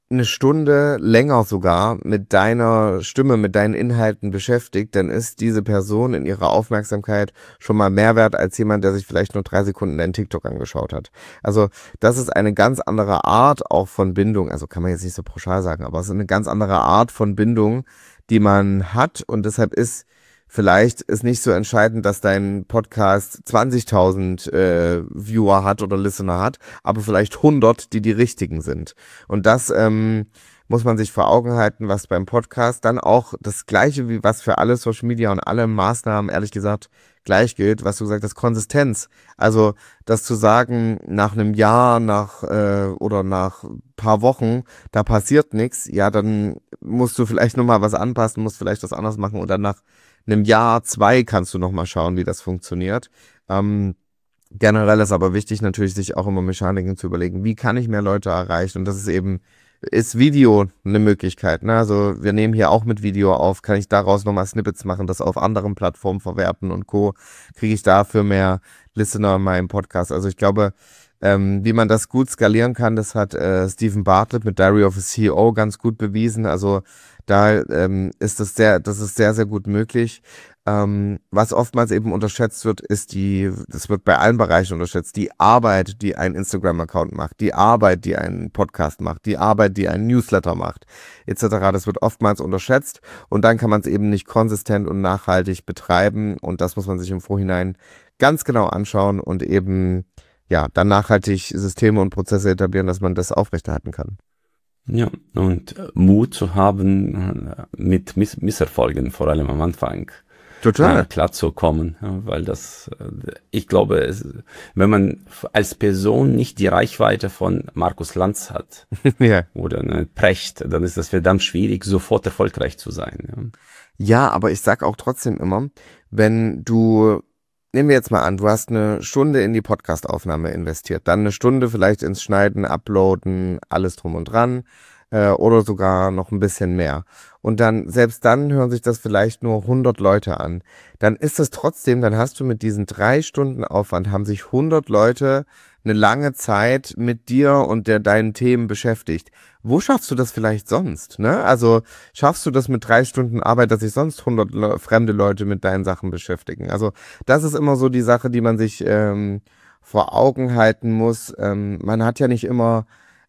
eine Stunde länger sogar mit deiner Stimme, mit deinen Inhalten beschäftigt, dann ist diese Person in ihrer Aufmerksamkeit schon mal mehr wert als jemand, der sich vielleicht nur drei Sekunden deinen TikTok angeschaut hat. Also das ist eine ganz andere Art auch von Bindung, also kann man jetzt nicht so pauschal sagen, aber es ist eine ganz andere Art von Bindung, die man hat, und deshalb ist vielleicht ist nicht so entscheidend, dass dein Podcast zwanzigtausend äh, Viewer hat oder Listener hat, aber vielleicht hundert, die die richtigen sind. Und das ähm, muss man sich vor Augen halten, was beim Podcast dann auch das Gleiche, wie was für alle Social Media und alle Maßnahmen, ehrlich gesagt, gleich gilt, was du gesagt hast, Konsistenz. Also das zu sagen, nach einem Jahr, nach äh, oder nach ein paar Wochen, da passiert nichts, ja, dann musst du vielleicht nochmal was anpassen, musst vielleicht was anderes machen, und dann nach einem Jahr, zwei kannst du nochmal schauen, wie das funktioniert. Ähm, generell ist aber wichtig natürlich, sich auch immer Mechaniken zu überlegen, wie kann ich mehr Leute erreichen, und das ist eben, ist Video eine Möglichkeit, ne? Also wir nehmen hier auch mit Video auf, kann ich daraus nochmal Snippets machen, das auf anderen Plattformen verwerten und Co., kriege ich dafür mehr Listener in meinem Podcast. Also ich glaube, ähm, wie man das gut skalieren kann, das hat äh, Stephen Bartlett mit Diary of a C E O ganz gut bewiesen. Also da ähm, ist das sehr, das ist sehr, sehr gut möglich. Ähm, was oftmals eben unterschätzt wird, ist die, das wird bei allen Bereichen unterschätzt, die Arbeit, die ein Instagram-Account macht, die Arbeit, die ein Podcast macht, die Arbeit, die ein Newsletter macht, et cetera. Das wird oftmals unterschätzt, und dann kann man es eben nicht konsistent und nachhaltig betreiben, und das muss man sich im Vorhinein ganz genau anschauen und eben ja dann nachhaltig Systeme und Prozesse etablieren, dass man das aufrechterhalten kann. Ja, und äh, Mut zu haben, äh, mit Miss Misserfolgen, vor allem am Anfang, Total. äh, klarzukommen. Ja, weil das, äh, ich glaube, es, wenn man als Person nicht die Reichweite von Markus Lanz hat Ja. oder eine Precht, dann ist das verdammt schwierig, sofort erfolgreich zu sein. Ja, Ja, aber ich sag auch trotzdem immer, wenn du, nehmen wir jetzt mal an, du hast eine Stunde in die Podcastaufnahme investiert, dann eine Stunde vielleicht ins Schneiden, Uploaden, alles drum und dran, äh, oder sogar noch ein bisschen mehr. Und dann, selbst dann hören sich das vielleicht nur hundert Leute an. Dann ist es trotzdem, dann hast du mit diesen drei Stunden Aufwand, haben sich hundert Leute eine lange Zeit mit dir und der, deinen Themen beschäftigt. Wo schaffst du das vielleicht sonst? Ne? Also schaffst du das mit drei Stunden Arbeit, dass sich sonst hundert Le- fremde Leute mit deinen Sachen beschäftigen? Also das ist immer so die Sache, die man sich ähm, vor Augen halten muss. Ähm, man hat ja nicht immer,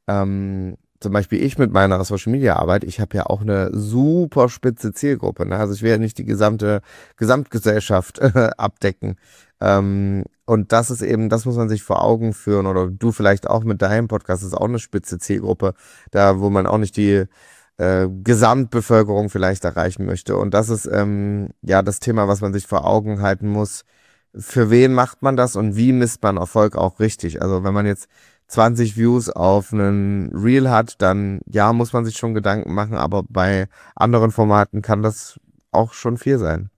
ähm, zum Beispiel ich mit meiner Social Media Arbeit, ich habe ja auch eine super spitze Zielgruppe. Ne? Also ich will ja nicht die gesamte Gesamtgesellschaft äh, abdecken. Ähm, und das ist eben, das muss man sich vor Augen führen, oder du vielleicht auch mit deinem Podcast, das ist auch eine spitze Zielgruppe, da wo man auch nicht die äh, Gesamtbevölkerung vielleicht erreichen möchte. Und das ist ähm, ja das Thema, was man sich vor Augen halten muss. Für wen macht man das und wie misst man Erfolg auch richtig? Also wenn man jetzt zwanzig Views auf einen Reel hat, dann ja, muss man sich schon Gedanken machen, aber bei anderen Formaten kann das auch schon viel sein.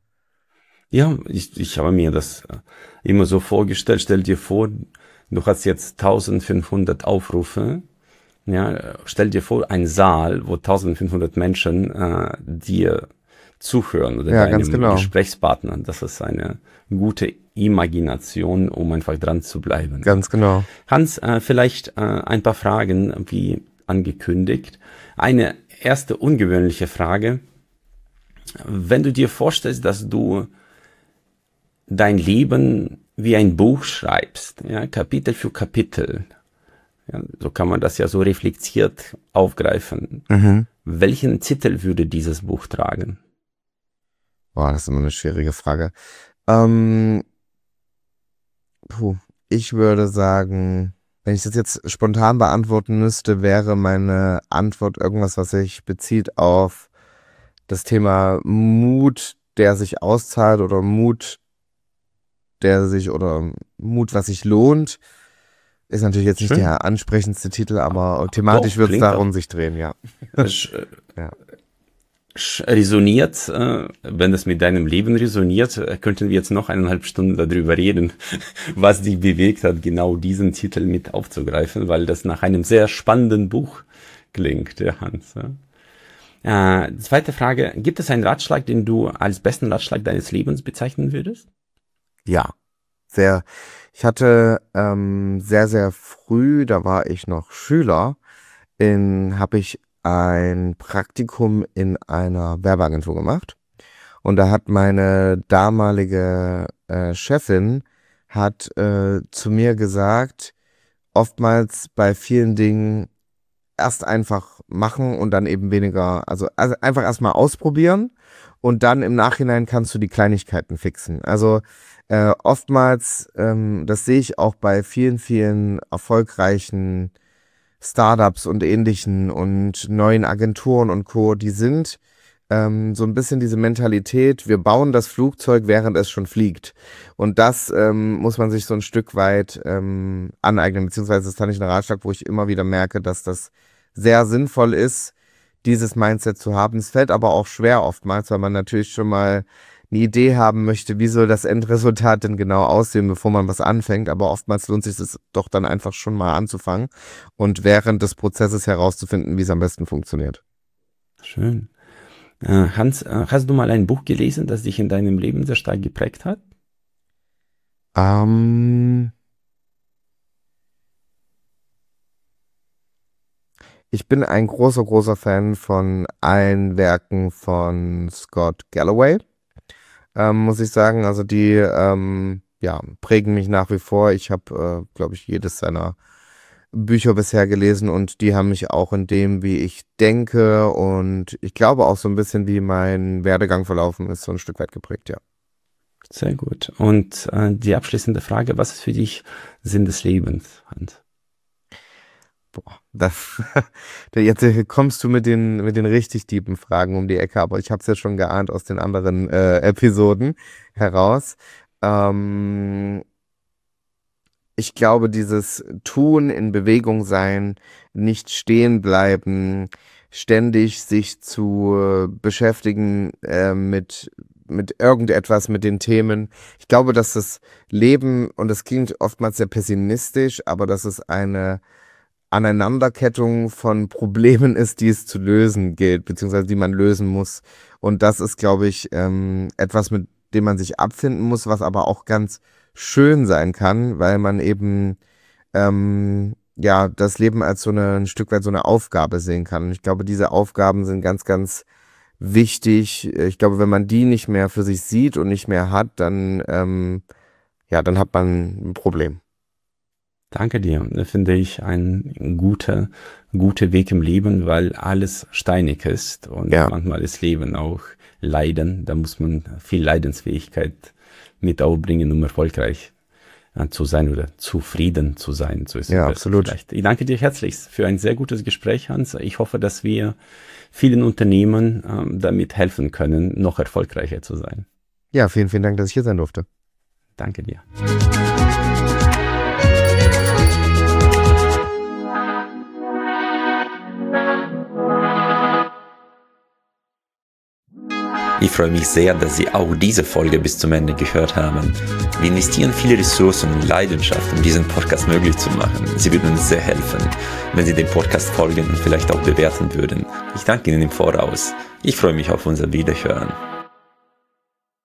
ja ich, ich habe mir das äh, immer so vorgestellt. Stell dir vor, du hast jetzt eintausendfünfhundert Aufrufe. Ja, stell dir vor, ein Saal, wo eintausendfünfhundert Menschen äh, dir zuhören oder Ja, deinem ganz genau. Gesprächspartner. Das ist eine gute Imagination, um einfach dran zu bleiben. Ganz genau. Hans, äh, vielleicht äh, ein paar Fragen, wie angekündigt. Eine erste ungewöhnliche Frage. Wenn du dir vorstellst, dass du dein Leben wie ein Buch schreibst, ja, Kapitel für Kapitel, ja, so kann man das ja so reflektiert aufgreifen. Mhm. Welchen Titel würde dieses Buch tragen? Boah, das ist immer eine schwierige Frage. Ähm, puh, ich würde sagen, wenn ich das jetzt spontan beantworten müsste, wäre meine Antwort irgendwas, was sich bezieht auf das Thema Mut, der sich auszahlt, oder Mut, der sich, oder Mut, was sich lohnt. Ist natürlich jetzt nicht Schön. der ansprechendste Titel, aber thematisch Doch, wird es klingt darum doch. sich drehen, ja. Das äh, Ja. sch- resoniert, äh, wenn das mit deinem Leben resoniert, äh, könnten wir jetzt noch eineinhalb Stunden darüber reden, was dich bewegt hat, genau diesen Titel mit aufzugreifen, weil das nach einem sehr spannenden Buch klingt, ja, Hans. Ja. Äh, zweite Frage, gibt es einen Ratschlag, den du als besten Ratschlag deines Lebens bezeichnen würdest? Ja, sehr. Ich hatte ähm, sehr, sehr früh, da war ich noch Schüler, in habe ich ein Praktikum in einer Werbeagentur gemacht. Und da hat meine damalige äh, Chefin hat äh, zu mir gesagt, oftmals bei vielen Dingen erst einfach machen und dann eben weniger, also, also einfach erstmal ausprobieren und dann im Nachhinein kannst du die Kleinigkeiten fixen. Also äh, oftmals, ähm, das sehe ich auch bei vielen, vielen erfolgreichen Startups und ähnlichen und neuen Agenturen und Co., die sind ähm, so ein bisschen diese Mentalität, wir bauen das Flugzeug, während es schon fliegt. Und das ähm, muss man sich so ein Stück weit ähm, aneignen, beziehungsweise das ist dann nicht ein Ratschlag, wo ich immer wieder merke, dass das sehr sinnvoll ist, dieses Mindset zu haben. Es fällt aber auch schwer oftmals, weil man natürlich schon mal eine Idee haben möchte, wie soll das Endresultat denn genau aussehen, bevor man was anfängt. Aber oftmals lohnt sich es doch dann einfach schon mal anzufangen und während des Prozesses herauszufinden, wie es am besten funktioniert. Schön. Äh, Hans, äh, hast du mal ein Buch gelesen, das dich in deinem Leben sehr stark geprägt hat? Ähm, ich bin ein großer, großer Fan von allen Werken von Scott Galloway, ähm, muss ich sagen. Also die ähm, ja, prägen mich nach wie vor. Ich habe, äh, glaube ich, jedes seiner Bücher bisher gelesen und die haben mich auch in dem, wie ich denke und ich glaube auch so ein bisschen, wie mein Werdegang verlaufen ist, so ein Stück weit geprägt, ja. Sehr gut. Und äh, die abschließende Frage, was ist für dich Sinn des Lebens, Hans? Boah, das, jetzt kommst du mit den, mit den richtig tiefen Fragen um die Ecke, aber ich habe es ja schon geahnt aus den anderen äh, Episoden heraus. Ähm, Ich glaube, dieses Tun, in Bewegung sein, nicht stehen bleiben, ständig sich zu äh, beschäftigen äh, mit, mit irgendetwas, mit den Themen. Ich glaube, dass das Leben, und das klingt oftmals sehr pessimistisch, aber dass es eine Aneinanderkettung von Problemen ist, die es zu lösen gilt, beziehungsweise die man lösen muss. Und das ist, glaube ich, ähm, etwas, mit dem man sich abfinden muss, was aber auch ganz schön sein kann, weil man eben ähm, ja das Leben als so eine, ein Stück weit so eine Aufgabe sehen kann. Und ich glaube, diese Aufgaben sind ganz, ganz wichtig. Ich glaube, wenn man die nicht mehr für sich sieht und nicht mehr hat, dann ähm, ja, dann hat man ein Problem. Danke dir. Das finde ich ein guter, guter Weg im Leben, weil alles steinig ist und Ja. manchmal ist Leben auch Leiden. Da muss man viel Leidensfähigkeit mit aufbringen, um erfolgreich äh, zu sein oder zufrieden zu sein. So ist Ja, es absolut. vielleicht. Ich danke dir herzlichst für ein sehr gutes Gespräch, Hans. Ich hoffe, dass wir vielen Unternehmen ähm, damit helfen können, noch erfolgreicher zu sein. Ja, vielen, vielen Dank, dass ich hier sein durfte. Danke dir. Ich freue mich sehr, dass Sie auch diese Folge bis zum Ende gehört haben. Wir investieren viele Ressourcen und Leidenschaft, um diesen Podcast möglich zu machen. Sie würden uns sehr helfen, wenn Sie dem Podcast folgen und vielleicht auch bewerten würden. Ich danke Ihnen im Voraus. Ich freue mich auf unser Wiederhören.